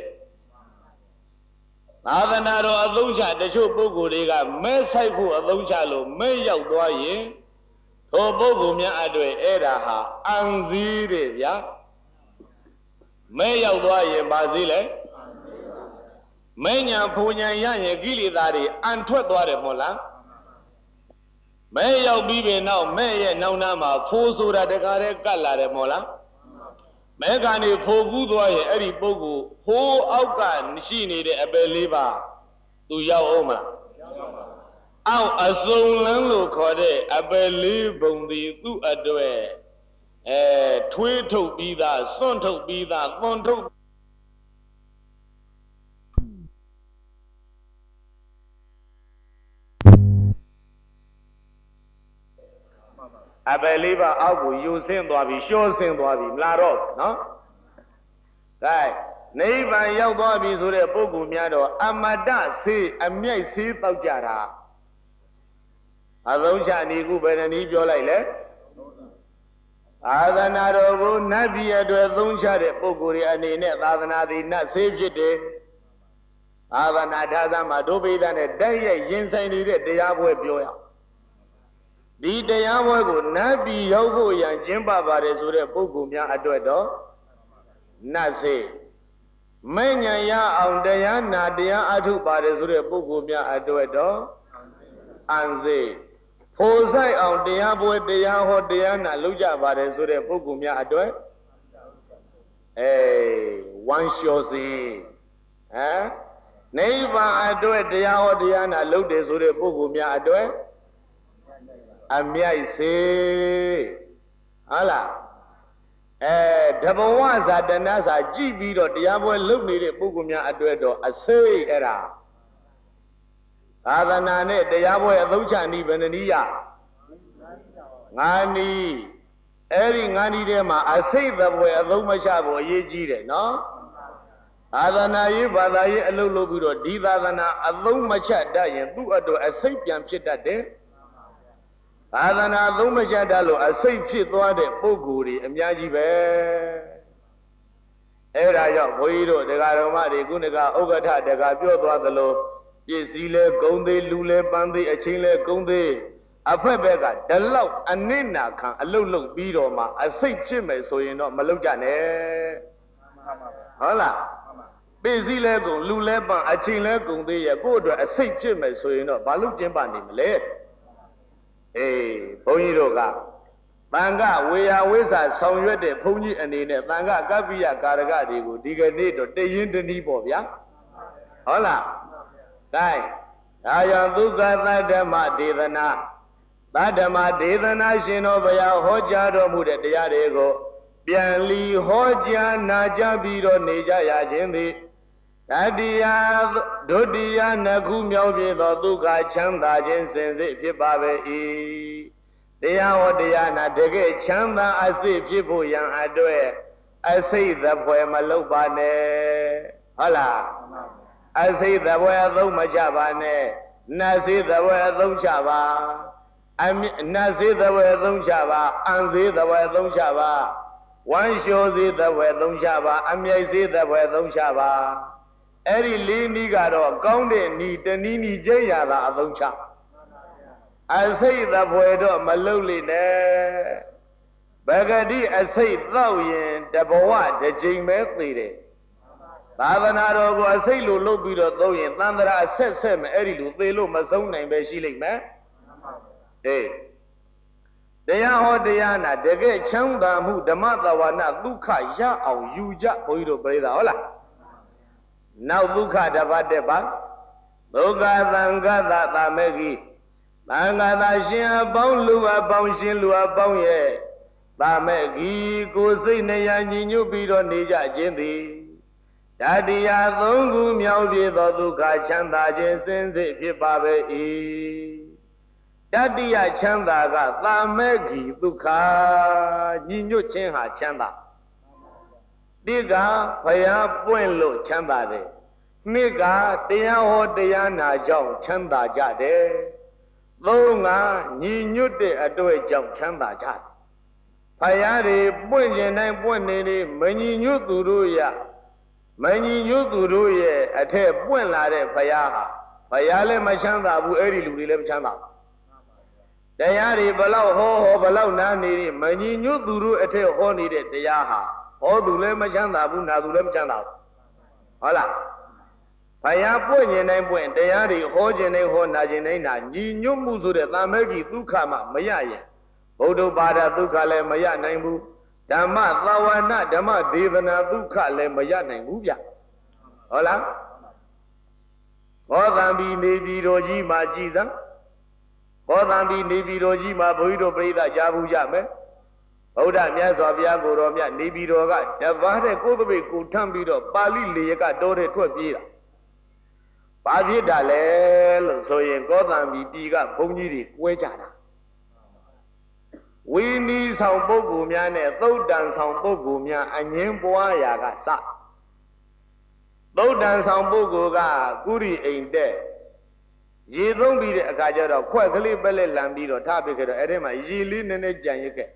သာသနာတော်အသုံးချတချို့ပုဂ္ဂိုလ်တွေကမဲဆိုင်ဖို့အသုံးချလို့မဲရောက်သွားရင်ထိုပုဂ္ဂိုလ်များအတွက်အဲ့ဒါဟာအံစည်းတဲ့ဗျာမဲရောက်သွားရင်ပါစည်းလဲမဲညာဖူညာရရင်ကိလေသာတွေအံထွက်သွားတယ်မဟုတ်လားမဲရောက်ပြီးပြီနောက်မဲရဲ့နောက်နားမှာဖိုးဆိုတာတခါတည်းကတ်လာတယ်မဟုတ်လားမဲကနေဖိုးကူးသွားရင်အဲ့ဒီပုဂ္ဂိုလ်ဖိုးအောက်ကရှိနေတဲ့အပယ်လေးပါသူရောက်အောင်မလားအောက်အစုံလန်းလို့ခေါ်တဲ့အပယ်လေးပုံဒီသူ့အတွက်အဲထွေးထုတ်ပြီးသားစွန့်ထုတ်ပြီးသားသွန်ထုတ်အပယ်လေးပါအောက်ကိုယူဆင်းသွားပြီလျှောဆင်းသွားပြီမလားတော့နော်ကဲနိဗ္ဗာန်ရောက်သွားပြီဆိုတဲ့ပုဂ္ဂိုလ်များတော့အမတဆေးအမြိုက်ဆေးတောက်ကြတာအသုံးချနေခုဘယ်နည်းပြောလိုက်လဲသာသနာတော်ကိုနတ်ပြည်အတွက်သုံးချတဲ့ပုဂ္ဂိုလ်တွေအနေနဲ့သာသနာသည်နတ်ဆေးဖြစ်တယ်သာသနာထာသမှာဒုဗိဒနဲ့တိုက်ရိုက်ရင်ဆိုင်နေတဲ့တရားပွဲပြောရဒီတရားပွဲကိုနတ်ပြည်ရောက်ဖို့ရန်ကျင်းပပါတယ်ဆိုတဲ့ပုဂ္ဂိုလ်များအတွက်တော့နတ်ဆေးမဉ္ဇဉ်ရအောင်တရားနာတရားအထုပါတယ်ဆိုတဲ့ပုဂ္ဂိုလ်များအတွက်တော့အံစေဖိုးဆိုင်အောင်တရားပွဲတရားဟောတရားနာလုပ်ကြပါတယ်ဆိုတဲ့ပုဂ္ဂိုလ်များအတွက်အဲဝမ်းလျှော်စီဟမ်နိဗ္ဗာန်အတွက်တရားဟောတရားနာလုပ်တယ်ဆိုတဲ့ပုဂ္ဂိုလ်များအတွက်အမြိုက်စေဟုတ်လားအဲတဘဝဇာတနာစာကြည့်ပြီးတော့တရားပွဲလုပ်နေတဲ့ပုဂ္ဂိုလ်များအတွက်တော့အစိတ်အဲ့ဒါသာသနာနဲ့တရားပွဲအသုံးချနည်းဘယ်နည်းရငါးနည်းအဲ့ဒီငါးနည်းထဲမှာအစိတ်သပွဲအသုံးမချဖို့အရေးကြီးတယ်နော်သာသနာရေးဘာသာရေးအလုပ်လုပ်ပြီးတော့ဒီသာသနာအသုံးမချတတ်ရင်သူ့အတွက်အစိတ်ပြန်ဖြစ်တတ်တယ်သာသနာသုံးမချတတ်လို့အစိတ်ဖြစ်သွားတဲ့ပုဂ္ဂိုလ်တွေအများကြီးပဲအဲ့ဒါကြောင့်ဘုန်းကြီးတို့တရားတော်မတွေခုနကဥက္ကဋ္ဌတကပြောသွားသလိုပစ္စည်းလဲဂုံသေးလူလဲပန်းသေးအချင်းလဲဂုံသေးအဖက်ဘက်ကဒီလောက်အနစ်နာခံအလုတ်လုတ်ပြီးတော့မှအစိတ်ဖြစ်မယ်ဆိုရင်တော့မလုတ်ကြနဲ့ဟုတ်လားပစ္စည်းလဲဂုံလူလဲပန်းအချင်းလဲဂုံသေးရဲ့ကိုယ့်အတွက်အစိတ်ဖြစ်မယ်ဆိုရင်တော့ဘာလို့ကျင်းပနေမလဲအေးဘုန်းကြီးတို့ကတန်ခဝေယဝိဇ္ဇာဆောင်ရွက်တဲ့ဘုန်းကြီးအနေနဲ့တန်ခကပ္ပိယကာရကတွေကိုဒီကနေ့တော့တရင်တနည်းပေါ့ဗျာဟုတ်လားကဲဒါကြောင့်ဒုက္ခသတ္တမဒေသနာသတ္တမဒေသနာရှင်တော်ဘုရားဟောကြားတော်မူတဲ့တရားတွေကိုပြန်လီဟောကြားနာကြားပြီးတော့နေကြရခြင်းသည်တတိယဒုတိယနှစ်ခုမြောက်ဖြစ်သောဒုက္ခချမ်းသာခြင်းစင်စစ်ဖြစ်ပါပဲ၏တရားဟောတရားနာတကယ်ချမ်းသာအစစ်ဖြစ်ဖို့ရန်အတွက်အစိတ်သဖွယ်မလုပ်ပါနဲ့ဟုတ်လားအစိတ်သဖွယ်အသုံးမချပါနဲ့နတ်စိတ်သဖွယ်အသုံးချပါအနတ်စိတ်သဖွယ်အသုံးချပါအံစိတ်သဖွယ်အသုံးချပါဝမ်းလျှောစိတ်သဖွယ်အသုံးချပါအမြိုက်စိတ်သဖွယ်အသုံးချပါအဲ့ဒီလေးနည်းကတော့ကောင်းတဲ့နည်းတနည်းနည်းကျင့်ရတာအသုံးချအစိတ်သဖွယ်တော့မလုပ်လိမ့်နဲ့ဗဂတိအစိတ်သောက်ရင်တဘဝတစ်ကြိမ်ပဲသိတယ်သာသနာတော်ကိုအစိတ်လိုလုပ်ပြီးတော့သုံးရင်သံဃာအဆက်ဆက်မယ်အဲ့ဒီလိုသေလို့မဆုံးနိုင်ပဲရှိလိမ့်မယ်အေးတရားဟောတရားနာတကယ်ချမ်းသာမှုဓမ္မသဝနာဒုက္ခရအောင်ယူကြဘုန်းကြီးတို့ပြိဿဟုတ်လားနောက်ဒုက္ခတစ်ပါးတက်ပါဒုက္ခသံဃာသာမေကြီးသံဃာသာရှင်အပေါင်းလူအပေါင်းရှင်လူအပေါင်းရဲ့သာမေကြီးကိုစိတ်နှရညီညွတ်ပြီးတော့နေကြခြင်းသည်တတိယသုံးခုမြောက်ပြည့်သောဒုက္ခချမ်းသာခြင်းစင်စစ်ဖြစ်ပါပဲ၏တတိယချမ်းသာကသာမေကြီးဒုက္ခညီညွတ်ခြင်းဟာချမ်းသာတိကဘုရားပွင့်လို့ချမ်းသာတယ်နှစ်ကတရားဟောတရားနာကြောင့်ချမ်းသာကြတယ်သုံးကညီညွတ်တဲ့အတွေ့အကြောင့်ချမ်းသာကြတယ် Payari pointing and pointing many new turuya. Many new turuye at a point lade payaha. Payale machanda bu eri lulem chanda. Dayari below ho below nani many new turu at a honey de yaha. All the lemachanda bu nadulem chanda. Hola. Paya pointing and point dayari hojene ho najinena. Ni new muzu de tamegi tukama mayaye. Bodo Bada Dukale Maya Naimu, Dama Tawana, Dama Devana Dukale Maya Naimubia. Hola? Hodambi Nebi Roji Majiza, Hodambi Nebi Roji Mabudo Breda Jabu Jame, Oda Miazavia Goromia, Nebi Roga, Davare Kodobe Kutambido, Bali Lega Dore Twabira. Pavida Lel, so in Godambi Biga, Pongiri, Wejana. We need some Bogumia, though dance on Bogumia, and Yemboa Yagasa. Though dance on Bogoga, Guri ain't there. Ye don't be a gajero, quickly belly lambido, topic at Edema, ye lean in a janike.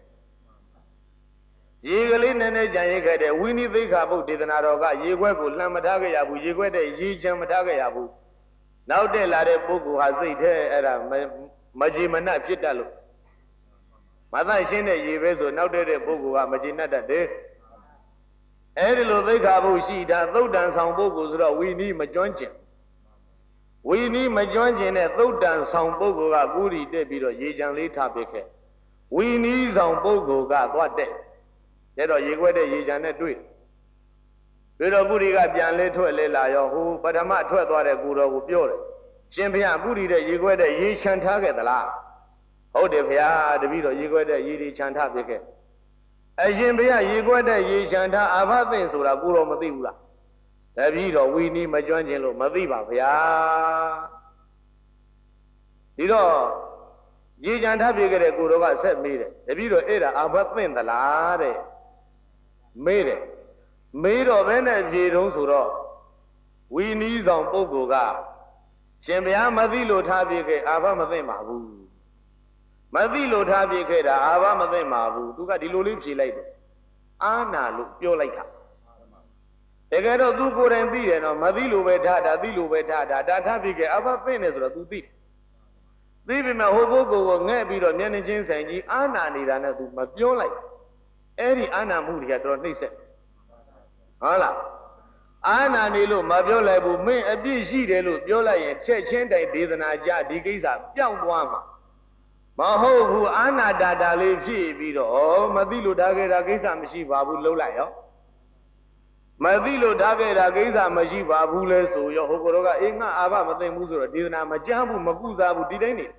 Ye lean in a janike, we need the cabo did an aroga, ye wego lamadaga yabu, ye wede ye jamadaga yabu. Now de la de Bogu has it at a Majimana Pitalo. Mother Shine Yevezo, now did a Bogu, Majina that day. Erilo they gabu she that though dance on Bogos, we need Majonjin. We need Majonjin at though dance on Bogo, Guri debito, Yejan Lita Beke. We need some Bogo, God, what day? That or Yegwede Yejan do it. Little Guri got Jan Leto Lela, who, but I'm not twelve or a Guru Pure. Champion Guri that Yegwede Yeshan target the la. Oh, the Pia, the video, you go there, ye chanta beke. As in Pia, you go there, ye chanta, Ava things or a Guru Madura. The video, we need Majonjelo, Madiba, Pia. You know, ye chanta beke, the Guru said, made it. The video, era, Ava thing the lade. Made it. Made of energy, don't so. We need some Bogoga. Champion Madilo Tabike, Ava Mademabu. Madilo Tabi Keda, Ava Mademabu, Duka di Lulipsi later. Anna look pure later. They get a duco and the and Madilu Vetada, Dilu Vetada, that Tabike, Ava Penes or to deep. Leave him a hobo, Nabi or Nanijins and ye Anna Nidana to Mapio like. Any Anna Mudia don't listen. Hola. Anna Nilu, Mabio Labu, may a big she de look, Yola and Chechen, they did an Aja, Digiza, young Wama. Maho Anna Dada lives she be oh, Madilu Dagera Gisa Mashi Babu Lolayo. Madilu Dagera Gisa Mashi Babu Leso, your Hokoroga, Inga Ava Muzura, Dina Majabu Makuza, did any.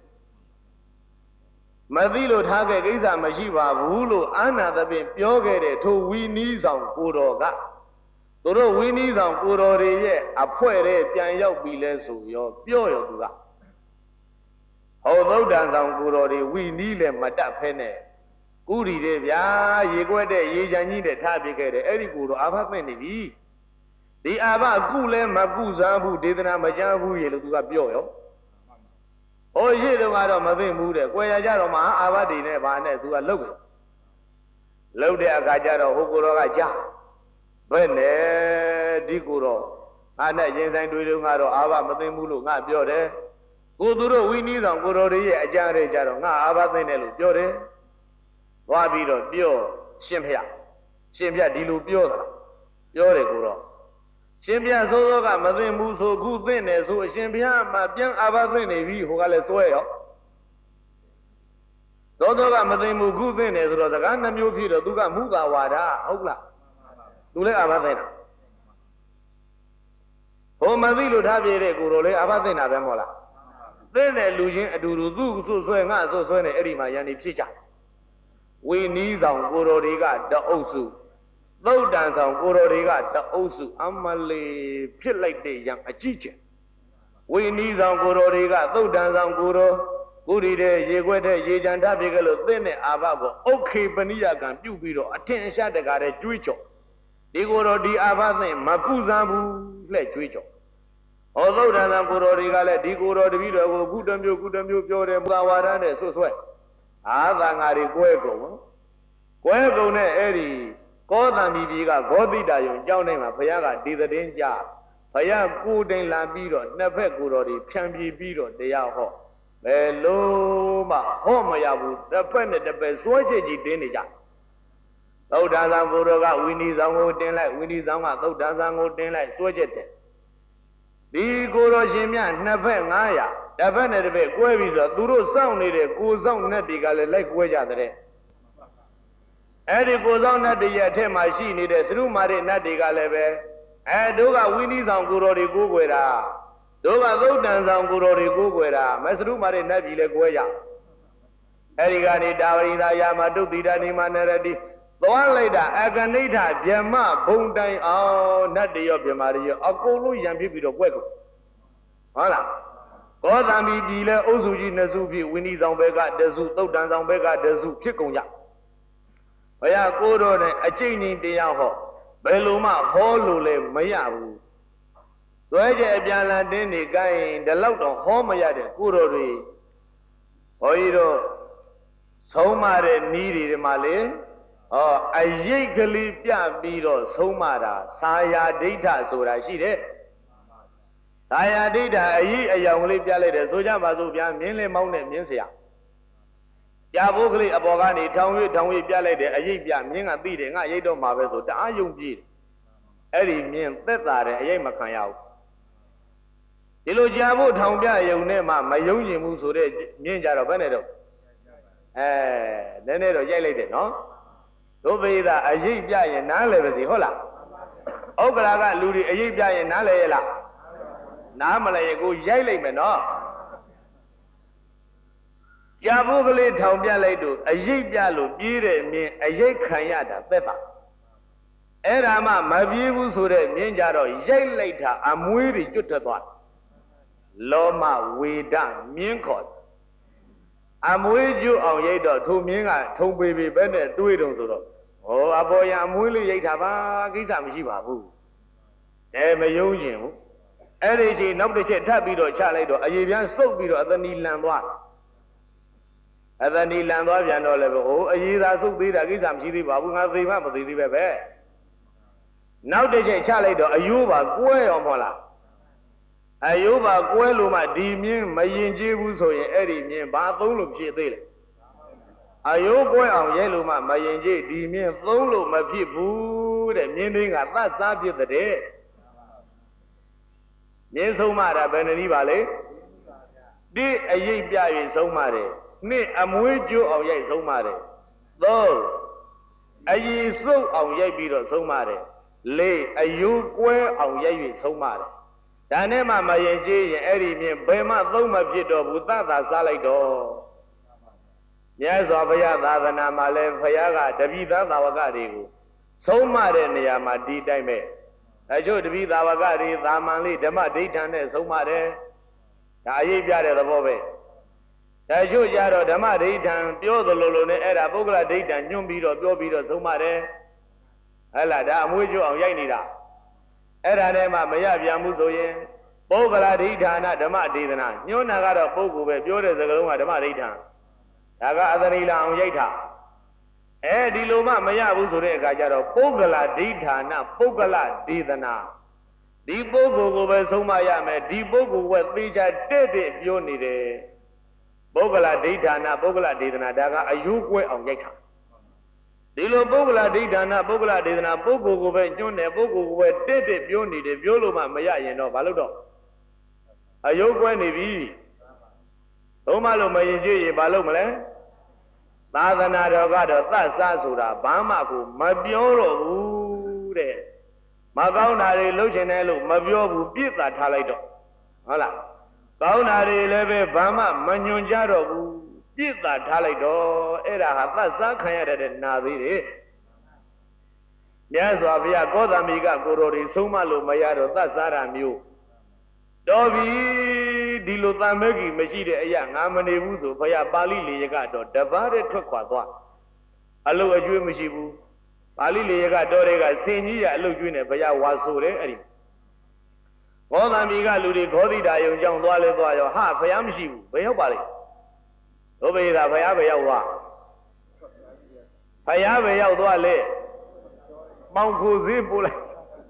Madilu Tage Gisa Mashi Babu, Anna the Bim Yogere, to we need some Kuroga. Toro we need some Kurore, a poere, Piano Bileso, your Pio Duga. Although dance on Gurori, we need a mata pene. Guri de ya, ye go there, ye jani the tabicate, Eri Guru, Ava Penny. The Ava Gule Maguzabu did not Majabu yellow to a bio. Oh, ye don't have a mother mood, where Yaroma, Ava de Nevana to a logo. Low de Agajaro, Hokuro Ja. When eh, Diguro, Anna Jens and Dudumaro, Ava Matemulu, not Biore. Guduro, we need on Gurori, a Jare Jaro, Ava Benelu, Biore. Wabiro, Bio, Shimpia, Shimpia Dilu Biora, Biore Guro. Shimpia Soga, Mazimu, so good thing as so Shimpia, Mabian Ava Benevi, who got a swell. Soga Mazimu, good thing as Rosagana Mupira, Duga Muga Wada, Hogla. Dule Avadena. Oh, Mazilu Tabi Gurole, Avadena Bemola. Then a losing a duru, so so and so so and Erima Yani Picha. We need on Guroriga, the Osu. Low dance on Guroriga, the Osu, Amale, Pit like the young a teacher. We need on Guroriga, low dance on Guru, Guri de Yeguete, Yejanta Bigalo, then Avago, okay, Baniagan, Pubiro, attention the guy at Juicho. Digoro di Avane, Makuzabu, let Juicho. Although Danagoro Rigale, Digoro, the video, Gudamio, Gudamio, Pure, Muawarane, so sweat. Avangari Guego. ကွဲကုန်တဲ့အဲ့ဒီကောသံဘီဘီကဂောတိတာယုံကြောင်းနေမှာဘုရားကဒီသတင်းကြဘုရားကိုယ်တိုင်လာပြီးတော့နှစ်ဖက်ကိုယ်တော်တွေဖြန့်ပြေးပြီးတော့တရားဟောဘယ်လို့မှဟောမရဘူးတစ်ဖက်နဲ့တစ်ဖက်စွဲချက်ကြီးတင်းနေကြသုဒ္ဓဇံကိုယ်တော်ကဝိနည်းဆောင်ကိုတင်းလိုက်ဝိနည်းဆောင်ကသုဒ္ဓဇံကိုတင်းလိုက်စွဲချက်တယ်ဒီကိုယ်တော်ရှင်မြတ်နှစ်ဖက်ငါးရာတစ်ဖက်နဲ့တစ်ဖက်ကွဲပြီးဆိုတော့သူတို့စောင့်နေတဲ့ကိုယ်ဆောင်နဲ့တွေကလည်းလိုက်ကွဲကြတဲ့အဲ့ဒီကိုယ်ဆောင်နတ်တွေရဲ့အထက်မှာရှိနေတဲ့သရုမာတဲ့နတ်တွေကလည်းပဲအဲတို့ကဝိနည်းဆောင်ကိုယ်တော်တွေကိုးကွယ်တာတို့ကသုတ်တန်ဆောင်ကိုယ်တော်တွေကိုးကွယ်တာမသရုမာတဲ့နတ်ပြည်လည်းကွဲကြအဲ့ဒီကနေတာဝရိသာယာမတုတ်တိတာနေမနရတိသွားလိုက်တာအကနိဋ္ဌဗြဟ္မဘုံတိုင်အောင်နတ်တွေရောဗြဟ္မာတွေရောအကုန်လုံးရံဖြစ်ပြီးတော့ကွဲကုန်ဟုတ်လားကောသံဘီပြည်လည်းအုပ်စုကြီးနှစ်စုဖြစ်ဝိနည်းဆောင်ဘက်ကတစုသုတ်တန်ဆောင်ဘက်ကတစုဖြစ်ကုန်ကြဘုရားကိုယ်တော်နဲ့အကျိတ်နေတရားဟောဘယ်လိုမှဟောလို့လည်းမရဘူးသွဲကျအပြန်လန်တင်းနေကိုင်းဒီလောက်တော့ဟောမရတဲ့ကိုယ်တော်တွေဘုန်းကြီးတို့ဆုံးမတဲ့နီးတွေမှာလေဟောအရိတ်ကလေးပြပြီးတော့ဆုံးမတာသာယာဒိဋ္ဌဆိုတာရှိတယ်သာယာဒိဋ္ဌအရိတ်အယောင်ကလေးပြလိုက်တယ်ဆိုကြပါစို့ဗျာမြင်းလေးမောင်းနဲ့မြင်းဆရာကြာဖို့ကလေးအပေါ်ကနေထောင်ရွေ့ထောင်ရွေ့ပြလိုက်တယ်အရိပ်ပြမြင်းကသိတယ်ငါရိပ်တော့မှာပဲဆိုတအားယုံကြည်တယ်အဲ့ဒီမြင်းသက်သာတယ်အရိပ်မခံရဘူးဒီလိုကြာဖို့ထောင်ပြယုံနဲ့မှမယုံကျင်ဘူးဆိုတဲ့မြင်းကြတော့ဘယ်နဲ့တော့အဲနည်းနည်းတော့ရိုက်လိုက်တယ်နော်တို့ပိသာအရိပ်ပြရင်နားလည်ပါစီဟုတ်လားဥက္ကရာကလူတွေအရိပ်ပြရင်နားလည်ရဲ့လားနားမလည်ရင်ကိုရိုက်လိုက်မယ်နော်ကြာဖို့ကလေးထောင်ပြလိုက်တော့အရိပ်ပြလို့ပြေးတယ်မြင်အရိပ်ခံရတာသက်ပါအဲ့ဒါမှမပြေးဘူးဆိုတဲ့မြင်ကြတော့ရိုက်လိုက်တာအမွေးတွေကျွတ်ထွက်သွားလောမဝေဒမြင်းခေါ်အမွေးကျွတ်အောင်ရိုက်တော့ထိုမြင်းကထုံပေပေပဲနဲ့တွေးတုံဆိုတော့ဟောအပေါ်ရအမွေးလေးရိုက်တာပါကိစ္စမရှိပါဘူးအဲမယုံကျင်ဘူးအဲ့ဒီချိန်နောက်တစ်ချက်ထပ်ပြီးတော့ချလိုက်တော့အရေပြန်စုပ်ပြီးတော့အသနီလန်သွားအသနီလန်သွားပြန်တော့လည်းပဲဟိုအရေးသာစုပ်သေးတာကိစ္စမရှိသေးပါဘူးငါသိမှမသိသေးပဲပဲနောက်တစ်ချက်ချလိုက်တော့အယိုးပါကွဲရောမဟုတ်လားအယိုးပါကွဲလို့မှဒီမြင်းမရင်ကျေးဘူးဆိုရင်အဲ့ဒီမြင်းဘာသုံးလို့ဖြစ်သေးလဲအယိုးကွဲအောင်ရဲလို့မှမရင်ကျေးဒီမြင်းသုံးလို့မဖြစ်ဘူးတဲ့မြင်းသိန်းကသတ်စားဖြစ်တဲ့မြင်းဆုံးမတာဘယ်နည်းပါလဲဒီအရိပ်ပြရင်ဆုံးမတယ်နှစ်အမွေးကျိုးအောင်ရိုက်ဆုံးပါတယ်သုံးအရည်စုပ်အောင်ရိုက်ပြီးတော့ဆုံးပါတယ်လေးအယိုးကွဲအောင်ရိုက်၍ဆုံးပါတယ်ဒါနဲ့မှမရင်ကျေးရင်အဲ့ဒီမြင်ဘယ်မှသုံးမဖြစ်တော့ဘူးသတ်သာစားလိုက်တော့မြတ်စွာဘုရားသာသနာမှာလဲဘုရားကတပိသသာဝကတွေကိုဆုံးမတဲ့နေရာမှာဒီတိုင်းပဲအချို့တပိသာဝကတွေသာမန်လေးဓမ္မဒိဋ္ဌာနဲ့ဆုံးမတယ်ဒါအရေးပြတဲ့သဘောပဲတချို့ကြတော့ဓမ္မဒိဋ္ဌံပြောသလိုလိုနဲ့အဲ့ဒါပုဂ္ဂလဒိဋ္ဌံညွှန်ပြီးတော့ပြောပြီးတော့သုံးပါတယ်ဟဲ့လားဒါအမွေးကျိုးအောင်ရိုက်နေတာအဲ့ဒါနဲ့မှမရပြန်ဘူးဆိုရင်ပုဂ္ဂလဒိဋ္ဌာနဓမ္မဒေသနာညွှန်တာကတော့ပုဂ္ဂိုလ်ပဲပြောတဲ့စကားလုံးကဓမ္မဒိဋ္ဌံဒါကအသနီလာအောင်ရိုက်တာအဲဒီလိုမှမရဘူးဆိုတဲ့အခါကျတော့ပုဂ္ဂလဒိဋ္ဌာနပုဂ္ဂလဒေသနာဒီပုဂ္ဂိုလ်ကိုပဲဆုံးမရမယ်ဒီပုဂ္ဂိုလ်ကသေချာတဲ့တဲ့ပြောနေတယ်ပုဂ္ဂလဒိဋ္ဌာနပုဂ္ဂလဒေသနာဒါကအယုကွဲအောင်ရိုက်တာဒီလိုပုဂ္ဂလဒိဋ္ဌာနပုဂ္ဂလဒေသနာပုဂ္ဂိုလ်ကိုပဲညွှန်းတယ်ပုဂ္ဂိုလ်ကိုပဲတဲ့တဲ့ပြောနေတယ်ပြောလို့မှမရရင်တော့ဘာလို့တော့အယုကွဲနေပြီသုံးမလို့မရင်ကြည့်ရင်ဘာလို့မလဲသာသနာတော်ကတော့သတ်စားဆိုတာဘာမှကိုမပြောတော့ဘူးတဲ့မကောင်းတာတွေလုပ်ချင်တယ်လို့မပြောဘူးပြစ်တာထားလိုက်တော့ဟုတ်လားကောင်းတာတွေလည်းပဲဘာမှမညွန်ကြတော့ဘူးပြစ်တာထားလိုက်တော့အဲ့ဒါဟာသတ်စားခံရတဲ့နာသေးတယ်မြတ်စွာဘုရားကောသမိကကိုတော်တွေဆုံးမလို့မရတော့သတ်စားတာမျိုးတော်ပြီဒီလိုတန်မဲကြီးမရှိတဲ့အရာငါမနေဘူးဆိုဘုရားပါဠိလေရကတော့တပါးတည်းထွက်ခွာသွားအလုတ်အကျွေးမရှိဘူးပါဠိလေရကတော်တွေကစင်ကြီးရအလုတ်ကျွေးနေဘုရားဝါဆိုတယ်အဲ့ဒီဘောဓံမီကလူတွေဂောတိတာယုံကြောင့်သွားလဲသွားရောဟာဘုရားမရှိဘူးဘယ်ရောက်ပါလဲဒုဗေဒဘုရားဘယ်ရောက်သွားဘရားပဲရောက်သွားလေမောင်ခိုစေးပို့လိုက်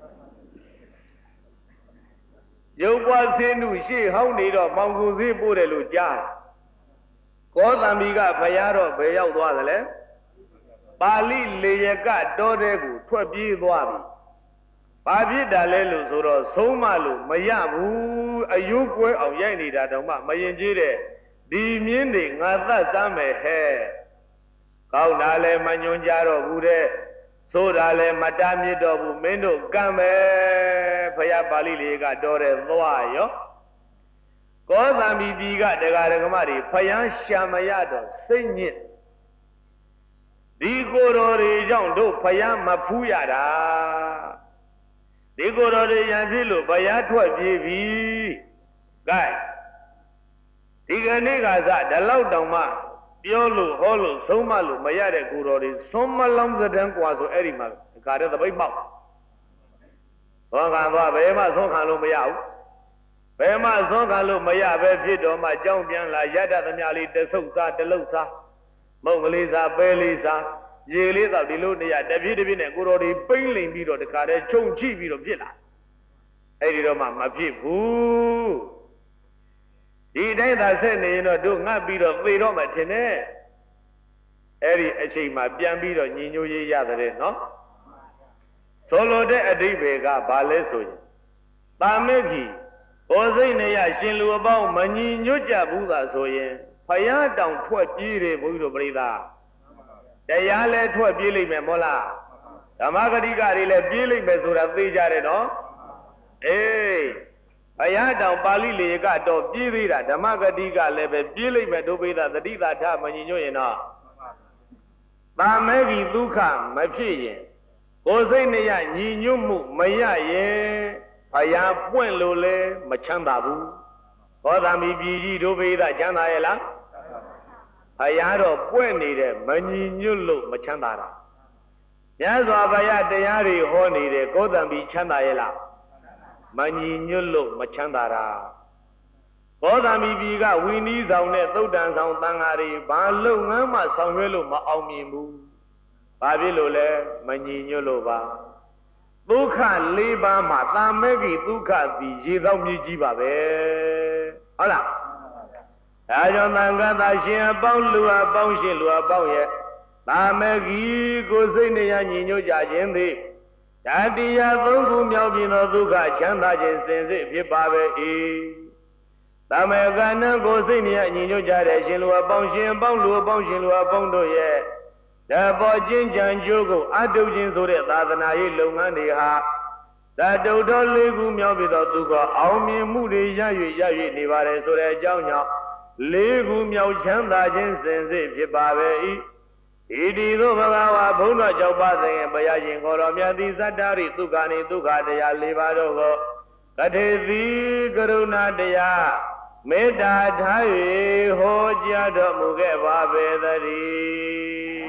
ရုပ်ပွားစင်းသူရှေ့ဟောင်းနေတော့မောင်ခိုစေးပို့တယ်လို့ကြားကောသံဘီကဘုရားတော့ဘယ်ရောက်သွားသလဲပါဠိလေယကတောတဲ့ကိုထွက်ပြေးသွားပြီဘာဖြစ်တာလဲလို့ဆိုတော့ဆုံးမလို့မရဘူးအယုကွဲအောင်ရိုက်နေတာတော့မှမရင်ကြီးတဲ့ဒီမြင်းတွေငါသတ်စမ်းမယ်ဟဲ့ကောင်းတာလဲမညွန်ကြတော့ဘူးတဲ့ဆိုတာလဲမတားမြစ်တော့ဘူးမင်းတို့ကံပဲဘုရားပါဠိလေကတော်တဲ့သွားရောကောသံဘီပြည်ကတရားဓမ္မတွေဖယားရှာမရတော့စိတ်ညစ်ဒီကိုယ်တော်တွေကြောင့်တို့ဖယားမဖူးရတာဒီကိုယ်တော်တွေရံဖြစ်လို့ဘုရားထွက်ပြေးပြီကဲဒီကနေ့ကစဒီလောက်တောင်မှပြောလို့ဟောလို့ဆုံးမလို့မရတဲ့ကိုယ်တော်တွေဆုံးမလောင်းတဲ့တန်းกว่าဆိုအဲ့ဒီမှာခါတဲ့သပိတ်ပေါက်ဘောကသွားဘယ်မှဆုံးခံလို့မရဘူးဘယ်မှဆုံးခံလို့မရပဲဖြစ်တော့မှကြောင်းပြန်လာရတ္တသမျှလေးတဆုပ်စားတလုတ်စားမုံကလေးစားပဲလေးစားရေလေးတော့ဒီလိုနေရတပြည့်တပြည့်နဲ့ကိုတော်တွေပိမ့်လိမ်ပြီးတော့တခါတည်းခြုံချိပြီးတော့ဖြစ်လာအဲ့ဒီတော့မှမဖြစ်ဘူးဒီတိုင်းသာဆက်နေရင်တော့တို့ငတ်ပြီးတော့သေတော့မှထင်တယ်အဲ့ဒီအချိန်မှာပြန်ပြီးတော့ညီညွတ်ရေးရတယ်နော်ဆိုလိုတဲ့အဓိပ္ပာယ်ကဘာလဲဆိုရင်တာမေကြီးဘောစိတ်နေရရှင်လူအပေါင်းမညီညွတ်ကြဘူးသာဆိုရင်ဖယားတောင်ထွက်ပြေးတယ်ဘုန်းကြီးတို့ပြိဿတရားလဲထွက်ပြေးလိမ့်မယ်မို့လားဓမ္မဂတိကတွေလည်းပြေးလိမ့်မယ်ဆိုတာသိကြတယ်နော်အေးဘုရားတောင်ပါဠိလေကတော့ပြေးသေးတာဓမ္မဂတိကလည်းပဲပြေးလိမ့်မယ်ဒုပိသတတိတာထမညီညွတ်ရင်တော့တာမဲကြီးဒုက္ခမဖြစ်ရင်ကိုယ်စိတ်နဲ့ရညီညွတ်မှုမရရင်ဘုရားပွင့်လို့လဲမချမ်းသာဘူးဘောဓမီပြည်ကြီးဒုပိသချမ်းသာရဲ့လားဘုရားတော့ပွင့်နေတယ်မညီညွတ်လို့မချမ်းသာတာမြတ်စွာဘုရားတရားတွေဟောနေတယ်ကောသံဘီချမ်းသာရဲ့လားမညီညွတ်လို့မချမ်းသာတာဘောဓမီပြည်ကဝီနီးဆောင်နဲ့သုတ်တန်ဆောင်တန်ဃာတွေဘာလုပ်ငန်းမှဆောင်ရွက်လို့မအောင်မြင်ဘူးဘာဖြစ်လို့လဲမညီညွတ်လို့ပါဒုက္ခလေးပါးမှာတာမဲကြီးဒုက္ခသည်ရေသောမြည်ကြီးပါပဲဟုတ်လားဒါကြောင့်သံဃာသာရှင်အပေါင်းလူအပေါင်းရှင်လူအပေါင်းရဲ့တာမဲကြီးကိုစိတ်နဲ့ရညီညွတ်ကြခြင်းသည်ဓာတိယသုံးခုမြောက်ပြင်သောဒုက္ခချမ်းသာခြင်းစင်စစ်ဖြစ်ပါပဲ၏တမေကနံကိုစိတ်နဲ့ညီညွတ်ကြတဲ့ရှင်လူအပေါင်းရှင်အပေါင်းလူအပေါင်းရှင်လူအပေါင်းတို့ရဲ့တဘောချင်းကြံကြိုးကိုအတုခြင်းဆိုတဲ့သာသနာရေးလုပ်ငန်းတွေဟာသတုတော်လေးခုမြောက်ပြီးတော့သူကအောင်မြင်မှုတွေရ၍ရ၍နေပါတယ်ဆိုတဲ့အကြောင်းကြောင့်လေးခုမြောက်ချမ်းသာခြင်းစင်စစ်ဖြစ်ပါပဲ၏ဣတိသောဘဂဝါဘုန်းတော်ကြောင့်ပါသင်ဘုရားရှင်ကိုတော်မြတ်သည်သတ္တရိဒုက္ခနိဒုက္ခတရား၄ပါးတို့ကိုကထေတိကရုဏာတရားမေတ္တာထား၍ဟောကြားတော်မူခဲ့ပါပေသတည်း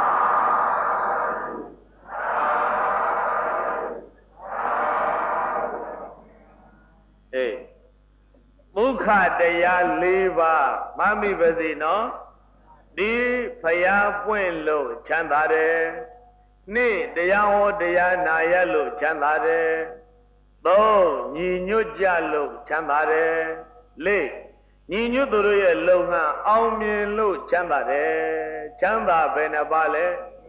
အေးဒုက္ခတရား၄ပါးမမိပါစေနော်ဒီဖယားပွင့်လို့ချမ်းသာတယ်နေ့တရားဟောတရားနာရလို့ချမ်းသာတယ်သုံးညီညွတ်ကြလို့ချမ်းသာတယ်လေးညီညွတ်သူတို့ရဲ့လုပ်ငန်းအောင်မြင်လို့ချမ်းသာတယ်ချမ်းသာဘယ်နှပါလဲ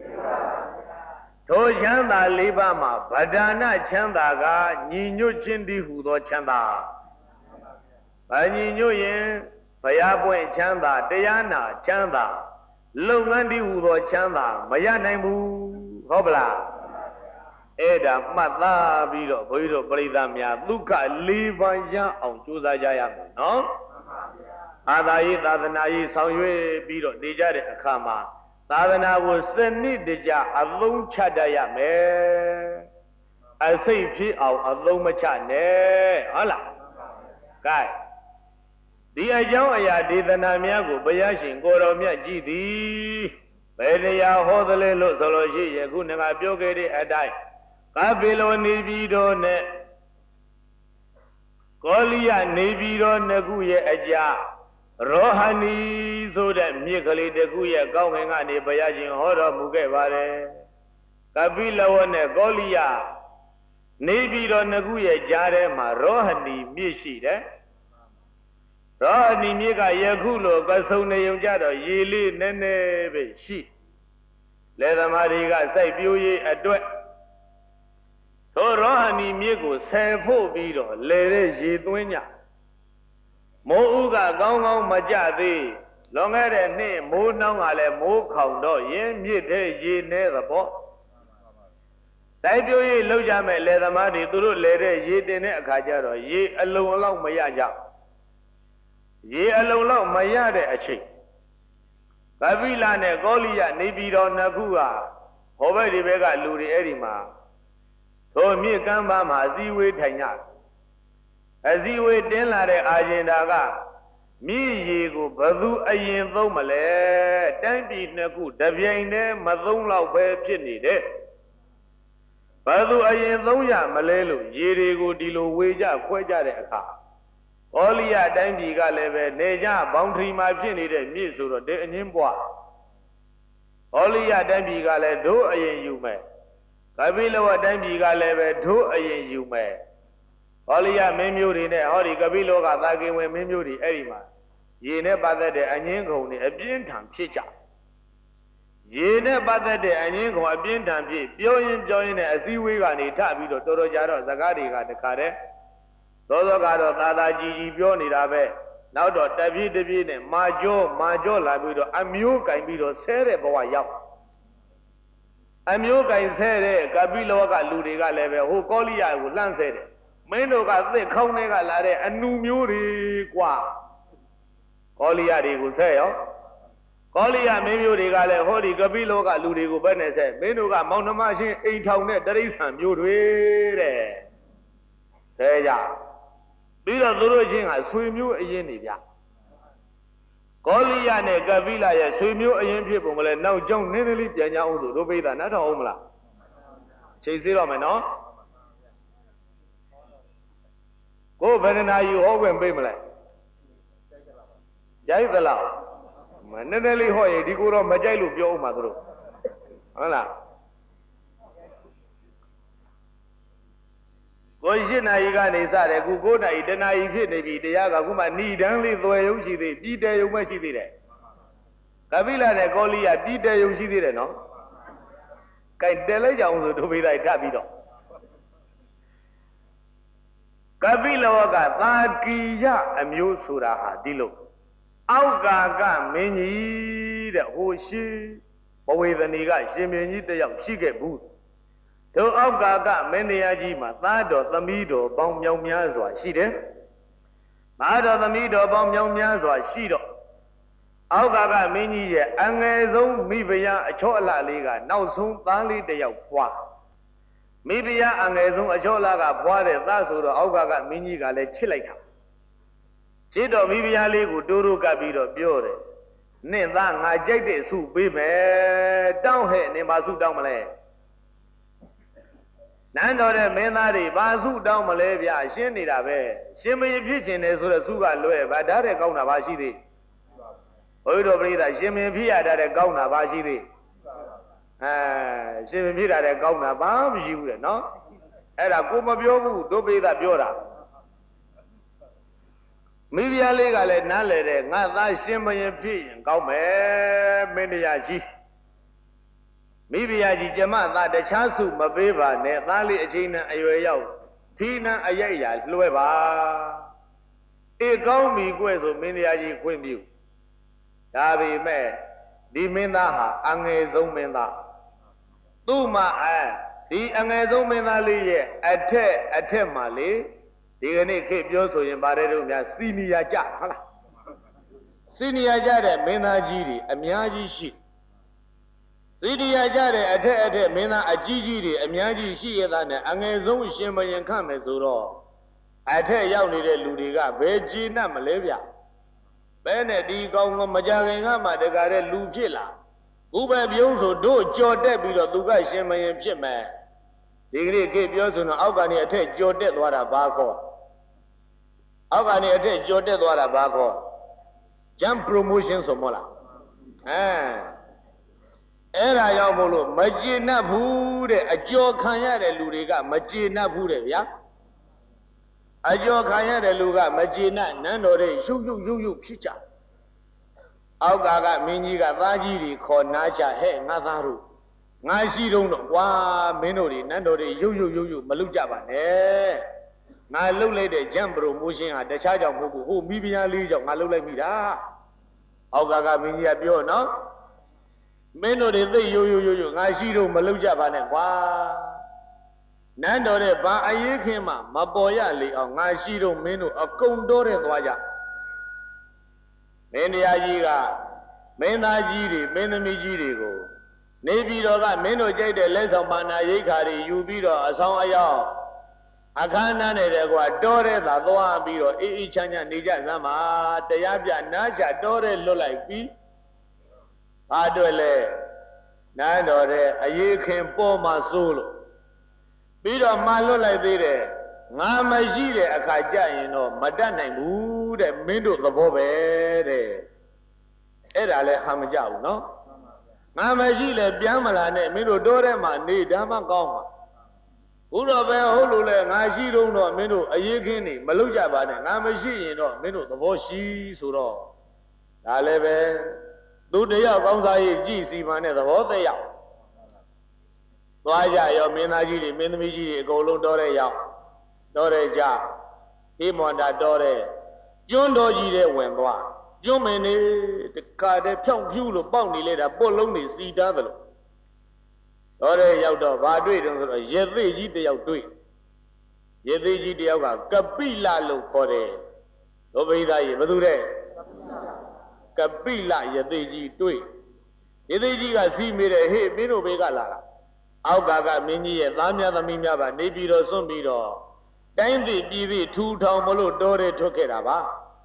ထိုချမ်းသာ၄ပါးမှာဗဒါနချမ်းသာကညီညွတ်ခြင်းတည်းဟူသောချမ်းသာဘာညီညွတ်ရင်ဘုရားပွင့်ချမ်းသာတရားနာချမ်းသာလုပ်ငန်းတည်းဟူသောချမ်းသာမရနိုင်ဘူးဟုတ်ပလားအဲ့ဒါမှတ်သားပြီးတော့ဘုန်းကြီးတို့ပရိသတ်များဒုက္ခ၄ပါးရအောင်ကြိုးစားကြရမယ်နော်အာသာရေးသာသနာရေးဆောင်ရွက်ပြီးတော့နေကြတဲ့အခါမှာသာသနာကိုစနစ်တကျအသုံးချတတ်ရမယ်အစိတ်ဖြစ်အောင်အသုံးမချနဲ့ဟုတ်လားကဲဒီအကြောင်းအရာဒေသနာများကိုဘုရားရှင်ကိုယ်တော်မြတ်ကြည်သည်ဘယ်တရားဟောသလဲလို့ဆိုလို့ရှိရင်ခုနကပြောခဲ့တဲ့အတိုင်းကပိလောနေပြည်တော်နဲ့ကောလိယနေပြည်တော်နှစ်ခုရဲ့အကြားရောဟဏီဆိုတဲ့မြစ်ကလေးတစ်ခုရဲ့ကောင်းကင်ကနေဘုရားရှင်ဟောတော်မူခဲ့ပါတယ်ကပိလဝနဲ့ကောလိယနေပြီးတော့နှစ်ခုရဲ့ကြားထဲမှာရောဟဏီမြစ်ရှိတယ်ရောဟဏီမြစ်ကယခုလိုကဆုံနေုံကြတော့ရေလေးနည်းနည်းပဲရှိလေသမားတွေကစိုက်ပျိုးရေးအတွက်ထိုရောဟဏီမြစ်ကိုဆယ်ဖို့ပြီးတော့လေတဲ့ရေသွင်းကြမိုးဥကကောင်းကောင်းမကြသေးလွန်ခဲ့တဲ့နှစ်မိုးနှောင်းကလည်းမိုးခေါင်တော့ရင်းမြစ်တဲ့ရေနေသဘောစိုက်ပျိုးရေးလောက်ကြမဲ့လေသမားတွေသူတို့လေတဲ့ရေတင်တဲ့အခါကျတော့ရေအလုံးအလောက်မရကြရေအလုံးလောက်မရတဲ့အချိန်ကပိလနဲ့ကောလိယနေပြည်တော်နှစ်ခုကဟောဘက်ဒီဘက်ကလူတွေအဲ့ဒီမှာထိုမြစ်ကမ်းပါမှာအစည်းဝေးထိုင်ကြအစည်းဝေးတင်းလာတဲ့အာဂျင်တာကမြည်ရေကိုဘသူအရင်သုံးမလဲတိုင်းပြည်နှစ်ခုတပြိုင်တည်းမသုံးလောက်ပဲဖြစ်နေတယ်ဘသူအရင်သုံးရမလဲလို့ရေတွေကိုဒီလိုဝေကြခွဲကြတဲ့အခါဩလိယတိုင်းပြည်ကလည်းပဲနေကြဘောင်ထရီမှာဖြစ်နေတဲ့မြစ်ဆိုတော့တဲ့အငင်းပွားဩလိယတိုင်းပြည်ကလည်းဒို့အရင်ယူမယ်ကပိလဝတိုင်းပြည်ကလည်းပဲဒို့အရင်ယူမယ်ဩလိယမင်းမျိုးတွေနဲ့ဟောဒီကပိလောကသာကေဝင်မင်းမျိုးတွေအဲ့ဒီမှာရေနဲ့ပတ်သက်တဲ့အငင်းခုံတွေအပြင်းထန်ဖြစ်ကြရေနဲ့ပတ်သက်တဲ့အငင်းခုံအပြင်းထန်ဖြစ်ပြောရင်ပြောရင်နဲ့အစည်းဝေးကနေထပြီးတော့တော်တော်ကြာတော့စကားတွေကတခါတည်းသောသောကတော့သာသာကြီးကြီးပြောနေတာပဲနောက်တော့တပြည့်တပြည့်နဲ့မာကြောမာကြောလာပြီးတော့အမျိုးကင်ပြီးတော့ဆဲတဲ့ဘဝရောက်အမျိုးကင်ဆဲတဲ့ကပိလောကလူတွေကလည်းပဲဟိုကောလိယကိုလှမ်းဆဲတယ်မင်းတို့ကသစ်ခေါင်းတွေကလာတဲ့အနုမျိုးတွေกว่าကောလိယတွေကိုဆဲရောကောလိယမင်းမျိုးတွေကလည်းဟောဒီကပိလောကလူတွေကိုဘယ်နဲ့ဆဲမင်းတို့ကမောင်နှမချင်းအိမ်ထောင်တဲ့တရိษံမျိုးတွေတဲ့ဆဲကြပြီးတော့သူတို့ချင်းကဆွေမျိုးအရင်နေဗျကောလိယနဲ့ကပိလရဲ့ဆွေမျိုးအရင်ဖြစ်ပုံကလည်းနောက်ကြောင်းနည်းနည်းလေးပြန်ကြအောင်ဆိုတို့ပိဿာနားထောင်အောင်မလားချိန်စေးတော့မယ်နော်ကိုဗန္ဒနာယူဟောခွင့်ပေးမလဲကြိုက်သလားမနည်းနည်းလေးဟောရင်ဒီကိုတော့မကြိုက်လို့ပြောဦးမှာသူတို့ဟုတ်လားကိုရှိနာရီကနေစတယ်အခုကိုနာရီတနာရီဖြစ်နေပြီတရားကအခုမှဏိဒန်းလေးသွယ်ရုံရှိသေးပြည်တယ်ရုံပဲရှိသေးတယ်ကပိလနဲ့ကောလိယပြည်တယ်ရုံရှိသေးတယ်နော်ကဲတယ်လိုက်ကြအောင်ဆိုဒုဗိဒိုင်ထပ်ပြီးတော့ကပိလဝကသာကိယအမျိုးဆိုတာဟာဒီလိုအောက်ကာကမင်းကြီးတဲ့ဟိုရှိဘဝေသနီကရှင်မင်းကြီးတယောက်ရှိခဲ့ဘူးတို့အောက်ကာကမင်းတရားကြီးမှာသားတော်သမီးတော်ပေါင်းမြောင်များစွာရှိတယ်သားတော်သမီးတော်ပေါင်းမြောင်များစွာရှိတော့အောက်ကာကမင်းကြီးရဲ့အငယ်ဆုံးမိဖုရားအချော့အလှလေးကနောက်ဆုံးသားလေးတယောက်ဖွာမိဖုရားအငယ်ဆုံးအချော့အလှကဖွာတဲ့သားဆိုတော့အောက်ကကမင်းကြီးကလည်းချစ်လိုက်တာချစ်တော်မိဖုရားလေးကိုတိုးတိုးကပ်ပြီးတော့ပြောတယ်နင့်သားငါကြိုက်တဲ့ဆုပေးမယ်တောင်းဟဲ့နင်ပါဆုတောင်းမလဲနန်းတော်တဲ့မင်းသားတွေဘာဆုတောင်းမလဲဗျာရှင်းနေတာပဲရှင်မင်းဖြစ်ခြင်းတယ်ဆိုတော့ဆုကလွဲဗဒါတဲ့ကောင်းတာပါရှိသေးဘုရားတော်ပြိဿရှင်မင်းဖြစ်ရတဲ့ကောင်းတာပါရှိသေးအဲရှင်မင်းဖြစ်ရတဲ့ကောင်းတာဘာမရှိဘူးလေနော်အဲ့ဒါကိုမပြောဘူးတို့ပြိဿပြောတာမိဖုရားလေးကလည်းနားလေတဲ့ငါသားရှင်မင်းဖြစ်ရင်ကောင်းမယ်မင်းတရားကြီးမိဖုရားကြီးကျမသားတခြားစုမပေးပါနဲ့သားလေးအချိန်နဲ့အရွယ်ရောက်သီးနှံအရိုက်ရာလွှဲပါအေကောင်းပြီကွဲ့ဆိုမင်းတရားကြီးခွင့်ပြုဒါပေမဲ့ဒီမင်းသားဟာအငယ်ဆုံးမင်းသားသူ့မှာအဲဒီအငယ်ဆုံးမင်းသားလေးရဲ့အထက်အထက်မှာလေဒီကနေ့ခေတ်ပြောဆိုရင်ပါတယ်တို့များစီနီယာကြဟုတ်လားစီနီယာကြတဲ့မင်းသားကြီးတွေအများကြီးရှိစီနီယာကြတဲ့အထက်အထက်မင်းသားအကြီးကြီးတွေအများကြီးရှိရတဲ့နဲ့အငယ်ဆုံးရှင်မရင်ခတ်မယ်ဆိုတော့အထက်ရောက်နေတဲ့လူတွေကဘယ်ကြည်နပ်မလဲဗျဘဲနဲ့ဒီကောင်ကမကြခင်ကမှတကားတဲ့လူဖြစ်လာဥပပြုံးဆိုတို့ကြော်တက်ပြီးတော့သူကရှင်မရင်ဖြစ်မယ်ဒီကနေ့ခေတ်ပြောဆိုတော့အောက်ကနေအထက်ကြော်တက်သွားတာဘာခေါ်အောက်ကနေအထက်ကြော်တက်သွားတာဘာခေါ် jump promotion ဆိုမို့လားအဲအဲ့ဒါရောက်မို့လို့မကျေနပ်ဘူးတဲ့အကျော်ခံရတဲ့လူတွေကမကျေနပ်ဘူးတဲ့ဗျာအကျော်ခံရတဲ့လူကမကျေနပ်နန်းတော်တဲ့ရုပ်ရုပ်ရုပ်ရုပ်ဖြစ်ကြအောက်ကကမင်းကြီးကသားကြီးတွေခေါ်နားချဟဲ့ငါသားတို့ငါရှိတော့တော့ကွာမင်းတို့တွေနန်းတော်တွေရုပ်ရုပ်ရုပ်ရုပ်မလုပ်ကြပါနဲ့ငါလှုပ်လိုက်တဲ့ jump promotion ဟာတခြားကြောင့်မဟုတ်ဘူးဟိုမိဖုရားလေးကြောင့်ငါလှုပ်လိုက်မိတာအောက်ကကမင်းကြီးကပြောနော်မင်းတို့တွေသိရုပ်ရုပ်ရုပ်ရုပ်ငါရှိတော့မလုပ်ကြပါနဲ့ကွာနန်းတော်တဲ့ဘာအရေးခင်းမှမပေါ်ရလေအောင်ငါရှိတော့မင်းတို့အကုန်တော့တဲ့သွားကြမင်းတရားကြီးကမင်းသားကြီးတွေမင်းသမီးကြီးတွေကိုနေပြည်တော်ကမင်းတို့ကြိုက်တဲ့လက်ဆောင်ပါဏာရိတ်ခါတွေယူပြီးတော့အဆောင်အယောင်အခမ်းအနားနဲ့တဲ့ကွာတောတဲ့သာသွားပြီးတော့အေးအေးချမ်းချမ်းနေကြစမ်းပါတရားပြနားချတောတဲ့လွတ်လိုက်ပြီးဘာအတွက်လဲနန်းတော်တဲ့အရေးခင်ပေါ်မှာစိုးလို့ပြီးတော့မှလွတ်လိုက်သေးတယ်ငါမရှိတဲ့အခါကြရင်တော့မတတ်နိုင်ဘူးတဲ့မင်းတို့သဘောပဲတဲ့အဲ့ဒါလဲဟာမကြဘူးနော်ငါမရှိလဲပြန်မလာနဲ့မင်းတို့တိုးထဲမှာနေဓမ္မကောင်းမှာဘုရားပဲဟုတ်လို့လဲငါရှိတော့တော့မင်းတို့အရေးခင်းနေမလုပ်ကြပါနဲ့ငါမရှိရင်တော့မင်းတို့သဘောရှိဆိုတော့ဒါလည်းပဲသူတရားကောင်းစားရေးကြည်စီမံတဲ့သဘောသက်ရောက်သွားကြရောမင်းသားကြီးတွေမင်းသမီးကြီးတွေအကုန်လုံးတော်တဲ့ရောက်တော်တဲ့ကြဟိမွန်တာတော်တဲ့ကျွန်းတော်ကြီးတဲ့ဝင်သွားကျွန်းမင်းနေတခါတည်းဖြောင်းဖြူးလို့ပေါက်နေလေတာပုတ်လုံးတွေစီတားသလိုတော်တဲ့ရောက်တော့ဘာတွေ့တုန်းဆိုတော့ရေသိကြီးတယောက်တွေ့ရေသိကြီးတယောက်ကကပိလလို့ခေါ်တယ်ဒုဗိဒကြီးဘယ်သူတဲ့ကပိလရေသိကြီးတွေ့ရေသိကြီးကစီးမိတယ်ဟေ့မင်းတို့ဘေးကလာတာအောက်ကကမင်းကြီးရဲ့သားများသမီးများပါနေပြီးတော့စွန့်ပြီးတော့တိုင်းပြည်ပြည်ပြည်ထူထောင်မလို့တော်တဲ့ထွက်ခဲ့တာပါ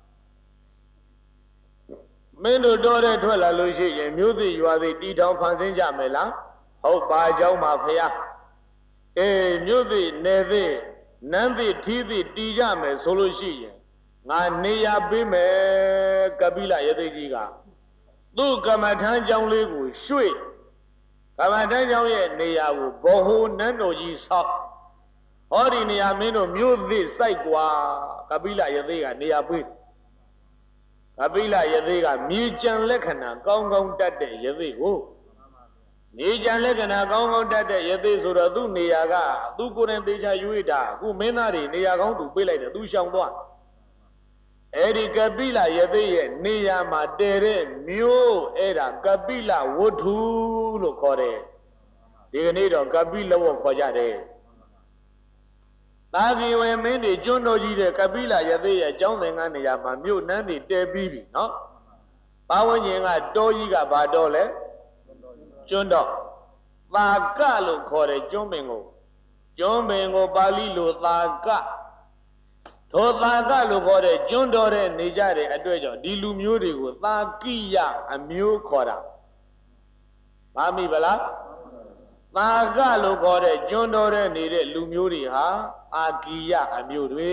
မင်းတို့တော်တဲ့ထွက်လာလို့ရှိရင်မြို့သိရွာသိတီထောင်ဖန်ဆင်းကြမယ်လားဟုတ်ပါကြောင်းပါဖះအေးမြို့သိနယ်သိနန်းသိထီးသိတီကြမယ်ဆိုလို့ရှိရင်ငါနေရပေးမယ်ကပိလရေသိကြီးကသူ့ကမ္မထမ်းကြောင်းလေးကိုရွှေ့ကမ္မထမ်းကြောင်းရဲ့နေရာကိုဘောဟိုနန်းတော်ကြီးဆောက်ဟောဒီနေရာမင်းတို့မြို့သိစိုက်ကွာကပိလရေသိကနေရာပေးကပိလရေသိကမြေကြံလက္ခဏာကောင်းကောင်းတတ်တဲ့ရေသိကိုမြေကြံလက္ခဏာကောင်းကောင်းတတ်တဲ့ရေသိဆိုတော့သူ့နေရာကသူ့ကိုယ်တိုင်သေချာရွေးတာအခုမင်းသားတွေနေရာကောင်းသူပေးလိုက်တယ်သူရှောင်သွားအဲ့ဒီကပိလရေသိရဲ့နေရာမှာတည်တဲ့မြို့အဲ့ဒါကပိလဝတ္ထုလို့ခေါ်တယ်ဒီကနေ့တော့ကပိလဝတ်ခေါ်ကြတယ်သာဂီဝေမင်းတွေကျွန်းတော်ကြီးတဲ့ကပိလရေသိရဲ့ကျောင်းသင်္ကန်းနေရာမှာမြို့နန်းတွေတည်ပြီးပြီနော်ပါဝန်းကျင်ကတောကြီးကဘာတော်လဲကျွန်းတော်သာကလို့ခေါ်တယ်ကျွန်းပင်ကိုကျွန်းပင်ကိုပါဠိလိုသာကထိုသာကလို့ခေါ်တဲ့ကျွန်းတော်တဲ့နေကြတဲ့အတွက်ကြောင့်ဒီလူမျိုးတွေကိုသာကိယအမျိုးခေါ်တာပါမိဗလားသာကလို့ခေါ်တဲ့ကျွန်းတော်တဲ့နေတဲ့လူမျိုးတွေဟာအာကိယအမျိုးတွေ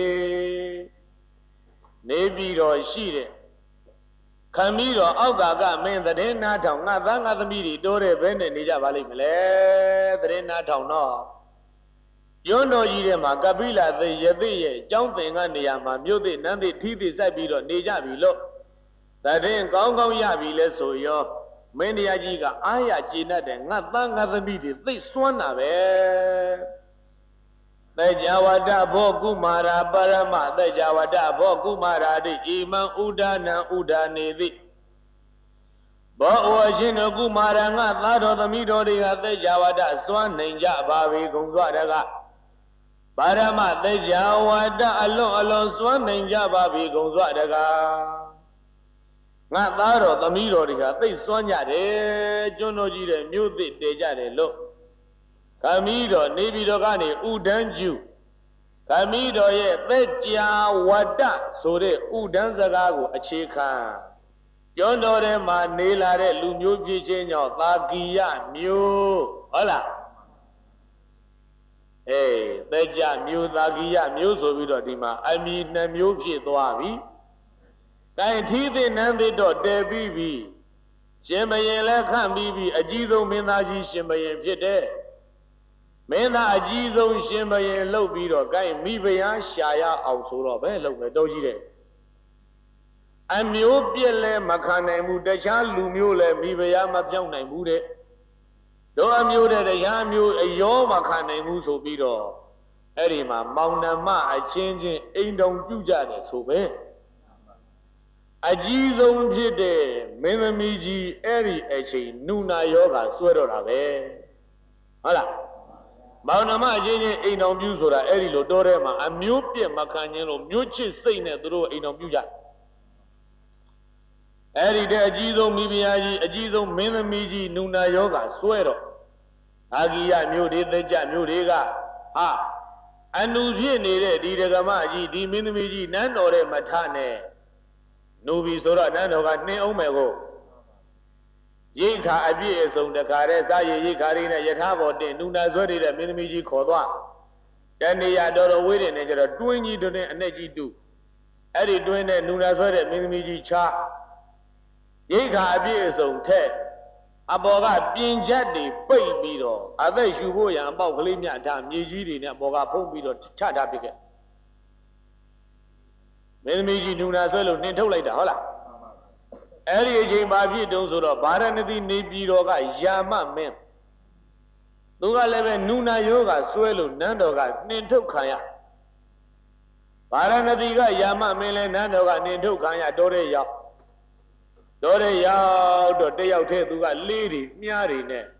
နေပြီးတော့ရှိတဲ့ခမီးတော်အောက်ကကမင်းသတင်းနာထောင်ငါသားငါသမီးတွေတိုးတဲ့ဘဲနဲ့နေကြပါလိမ့်မလဲသတင်းနာထောင်တော့ကျွန်းတော်ကြီးထဲမှာကပိလသေယသိရဲ့အကြောင်းသင်္ကန်းနေရာမှာမြို့သိနန်းသိထီးသိစိုက်ပြီးတော့နေကြပြီလို့သတင်းကောင်းကောင်းရပြီလဲဆိုရောမင်းတရားကြီးကအားရကျေနပ်တယ်ငါသားငါသမီးတွေသိစွမ်းတာပဲသေကြဝတ္တဘောကုမာရာပရမသေကြဝတ္တဘောကုမာရာတိဣမံဥဒနံဥဒနေတိဘောဩရှင်တို့ကုမာရငါသားတော်သမီးတော်တွေကသေကြဝတ္တစွမ်းနိုင်ကြပါပြီဂုံစွာတကပါရမသေကြဝတ္တအလွန်အလွန်စွမ်းနိုင်ကြပါပြီဂုံစွာတကငါသားတော်သမီးတော်တွေကသိစွမ်းကြတယ်ကျွန်းတော်ကြီးတဲ့မြို့သစ်တည်ကြတယ်လို့ခမီးတော်နေပြည်တော်ကနေဥဒန်းကျူခမီးတော်ရဲ့သက်ကြာဝတ္တဆိုတဲ့ဥဒန်းစကားကိုအခြေခံကျွန်းတော်ထဲမှာနေလာတဲ့လူမျိုးပြည်ချင်းကြောင့်သာကိယမျိုးဟုတ်လားအေးသက်ကြာမျိုးသာကိယမျိုးဆိုပြီးတော့ဒီမှာအမည်နှမျိုးဖြစ်သွားပြီတိုင်ထီးသိနန်းသိတော့တည်ပြီးပြီရှင်ဘရင်လည်းခန့်ပြီးပြီအကြီးဆုံးမင်းသားကြီးရှင်ဘရင်ဖြစ်တဲ့မင်းသားအကြီးဆုံးရှင်ဘရင်လှုပ်ပြီးတော့ကိုင်မိဖုရားရှာရအောင်ဆိုတော့ပဲလှုပ်မယ်တော့ကြီးတဲ့အမျိုးပြက်လဲမခံနိုင်ဘူးတခြားလူမျိုးလဲမိဖုရားမပြောင်းနိုင်ဘူးတဲ့တို့အမျိုးတဲ့တရားမျိုးအယောမခံနိုင်ဘူးဆိုပြီးတော့အဲ့ဒီမှာမောင်နှမအချင်းချင်းအိမ်တော်ပြုကြတယ်ဆိုပဲအကြီးဆုံးဖြစ်တဲ့မင်းသမီးကြီးအဲ့ဒီအချိန်နုနာယောဂါဆွဲတော့တာပဲဟုတ်လားမောင်နှမအချင်းချင်းအိမ်တော်ပြုဆိုတာအဲ့ဒီလိုတောထဲမှာအမျိုးပြက်မခံခြင်းလို့မျိုးချစ်စိတ်နဲ့သူတို့အိမ်တော်ပြုကြအဲ့ဒီတဲ့အကြီးဆုံးမိဖုရားကြီးအကြီးဆုံးမင်းသမီးကြီးနုနာယောဂါဆွဲတော့အာဂိယမျိုးတွေသက်ကြမျိုးတွေကဟာအနုဖြစ်နေတဲ့ဒီဒကမကြီးဒီမင်းသမီးကြီးနန်းတော်တဲ့မထနဲ့နူပြီဆိုတော့နန်းတော်ကနှင်းအောင်မယ်ကိုရိတ်ခါအပြည့်အစုံတခါတည်းစာရည်ရိတ်ခါလေးနဲ့ယထာဘောတင်နူနာဆွဲနေတဲ့မင်းသမီးကြီးခေါ်သွားတဏှာတော်တော်ဝေးတယ်နဲ့ကျတော့တွင်းကြီးတွင်းအနဲ့ကြီးတူအဲ့ဒီတွင်းနဲ့နူနာဆွဲတဲ့မင်းသမီးကြီးချားရိတ်ခါအပြည့်အစုံထက်အဘောကပြင်ချက်တွေပိတ်ပြီးတော့အသက်ရှူဖို့ရန်အပေါက်ကလေးမြတ်ထားမြေကြီးတွေနဲ့အဘောကဖုံးပြီးတော့ချထားပြခဲ့မင်းသမီးကြီးနူနာဆွဲလို့နှင်ထုတ်လိုက်တာဟုတ်လားအဲ့ဒီအချိန်ဘာဖြစ်တုံးဆိုတော့ဗာရဏသီနေပြည်တော်ကယာမမင်းသူကလည်းပဲနူနာယောဂဆွဲလို့နန်းတော်ကနှင်ထုတ်ခံရဗာရဏသီကယာမမင်းလည်းနန်းတော်ကနှင်ထုတ်ခံရတော်တဲ့ရောက်တော်တဲ့ရောက်တော့တယောက်တည်းသူကလေးတွေမြားတွေနဲ့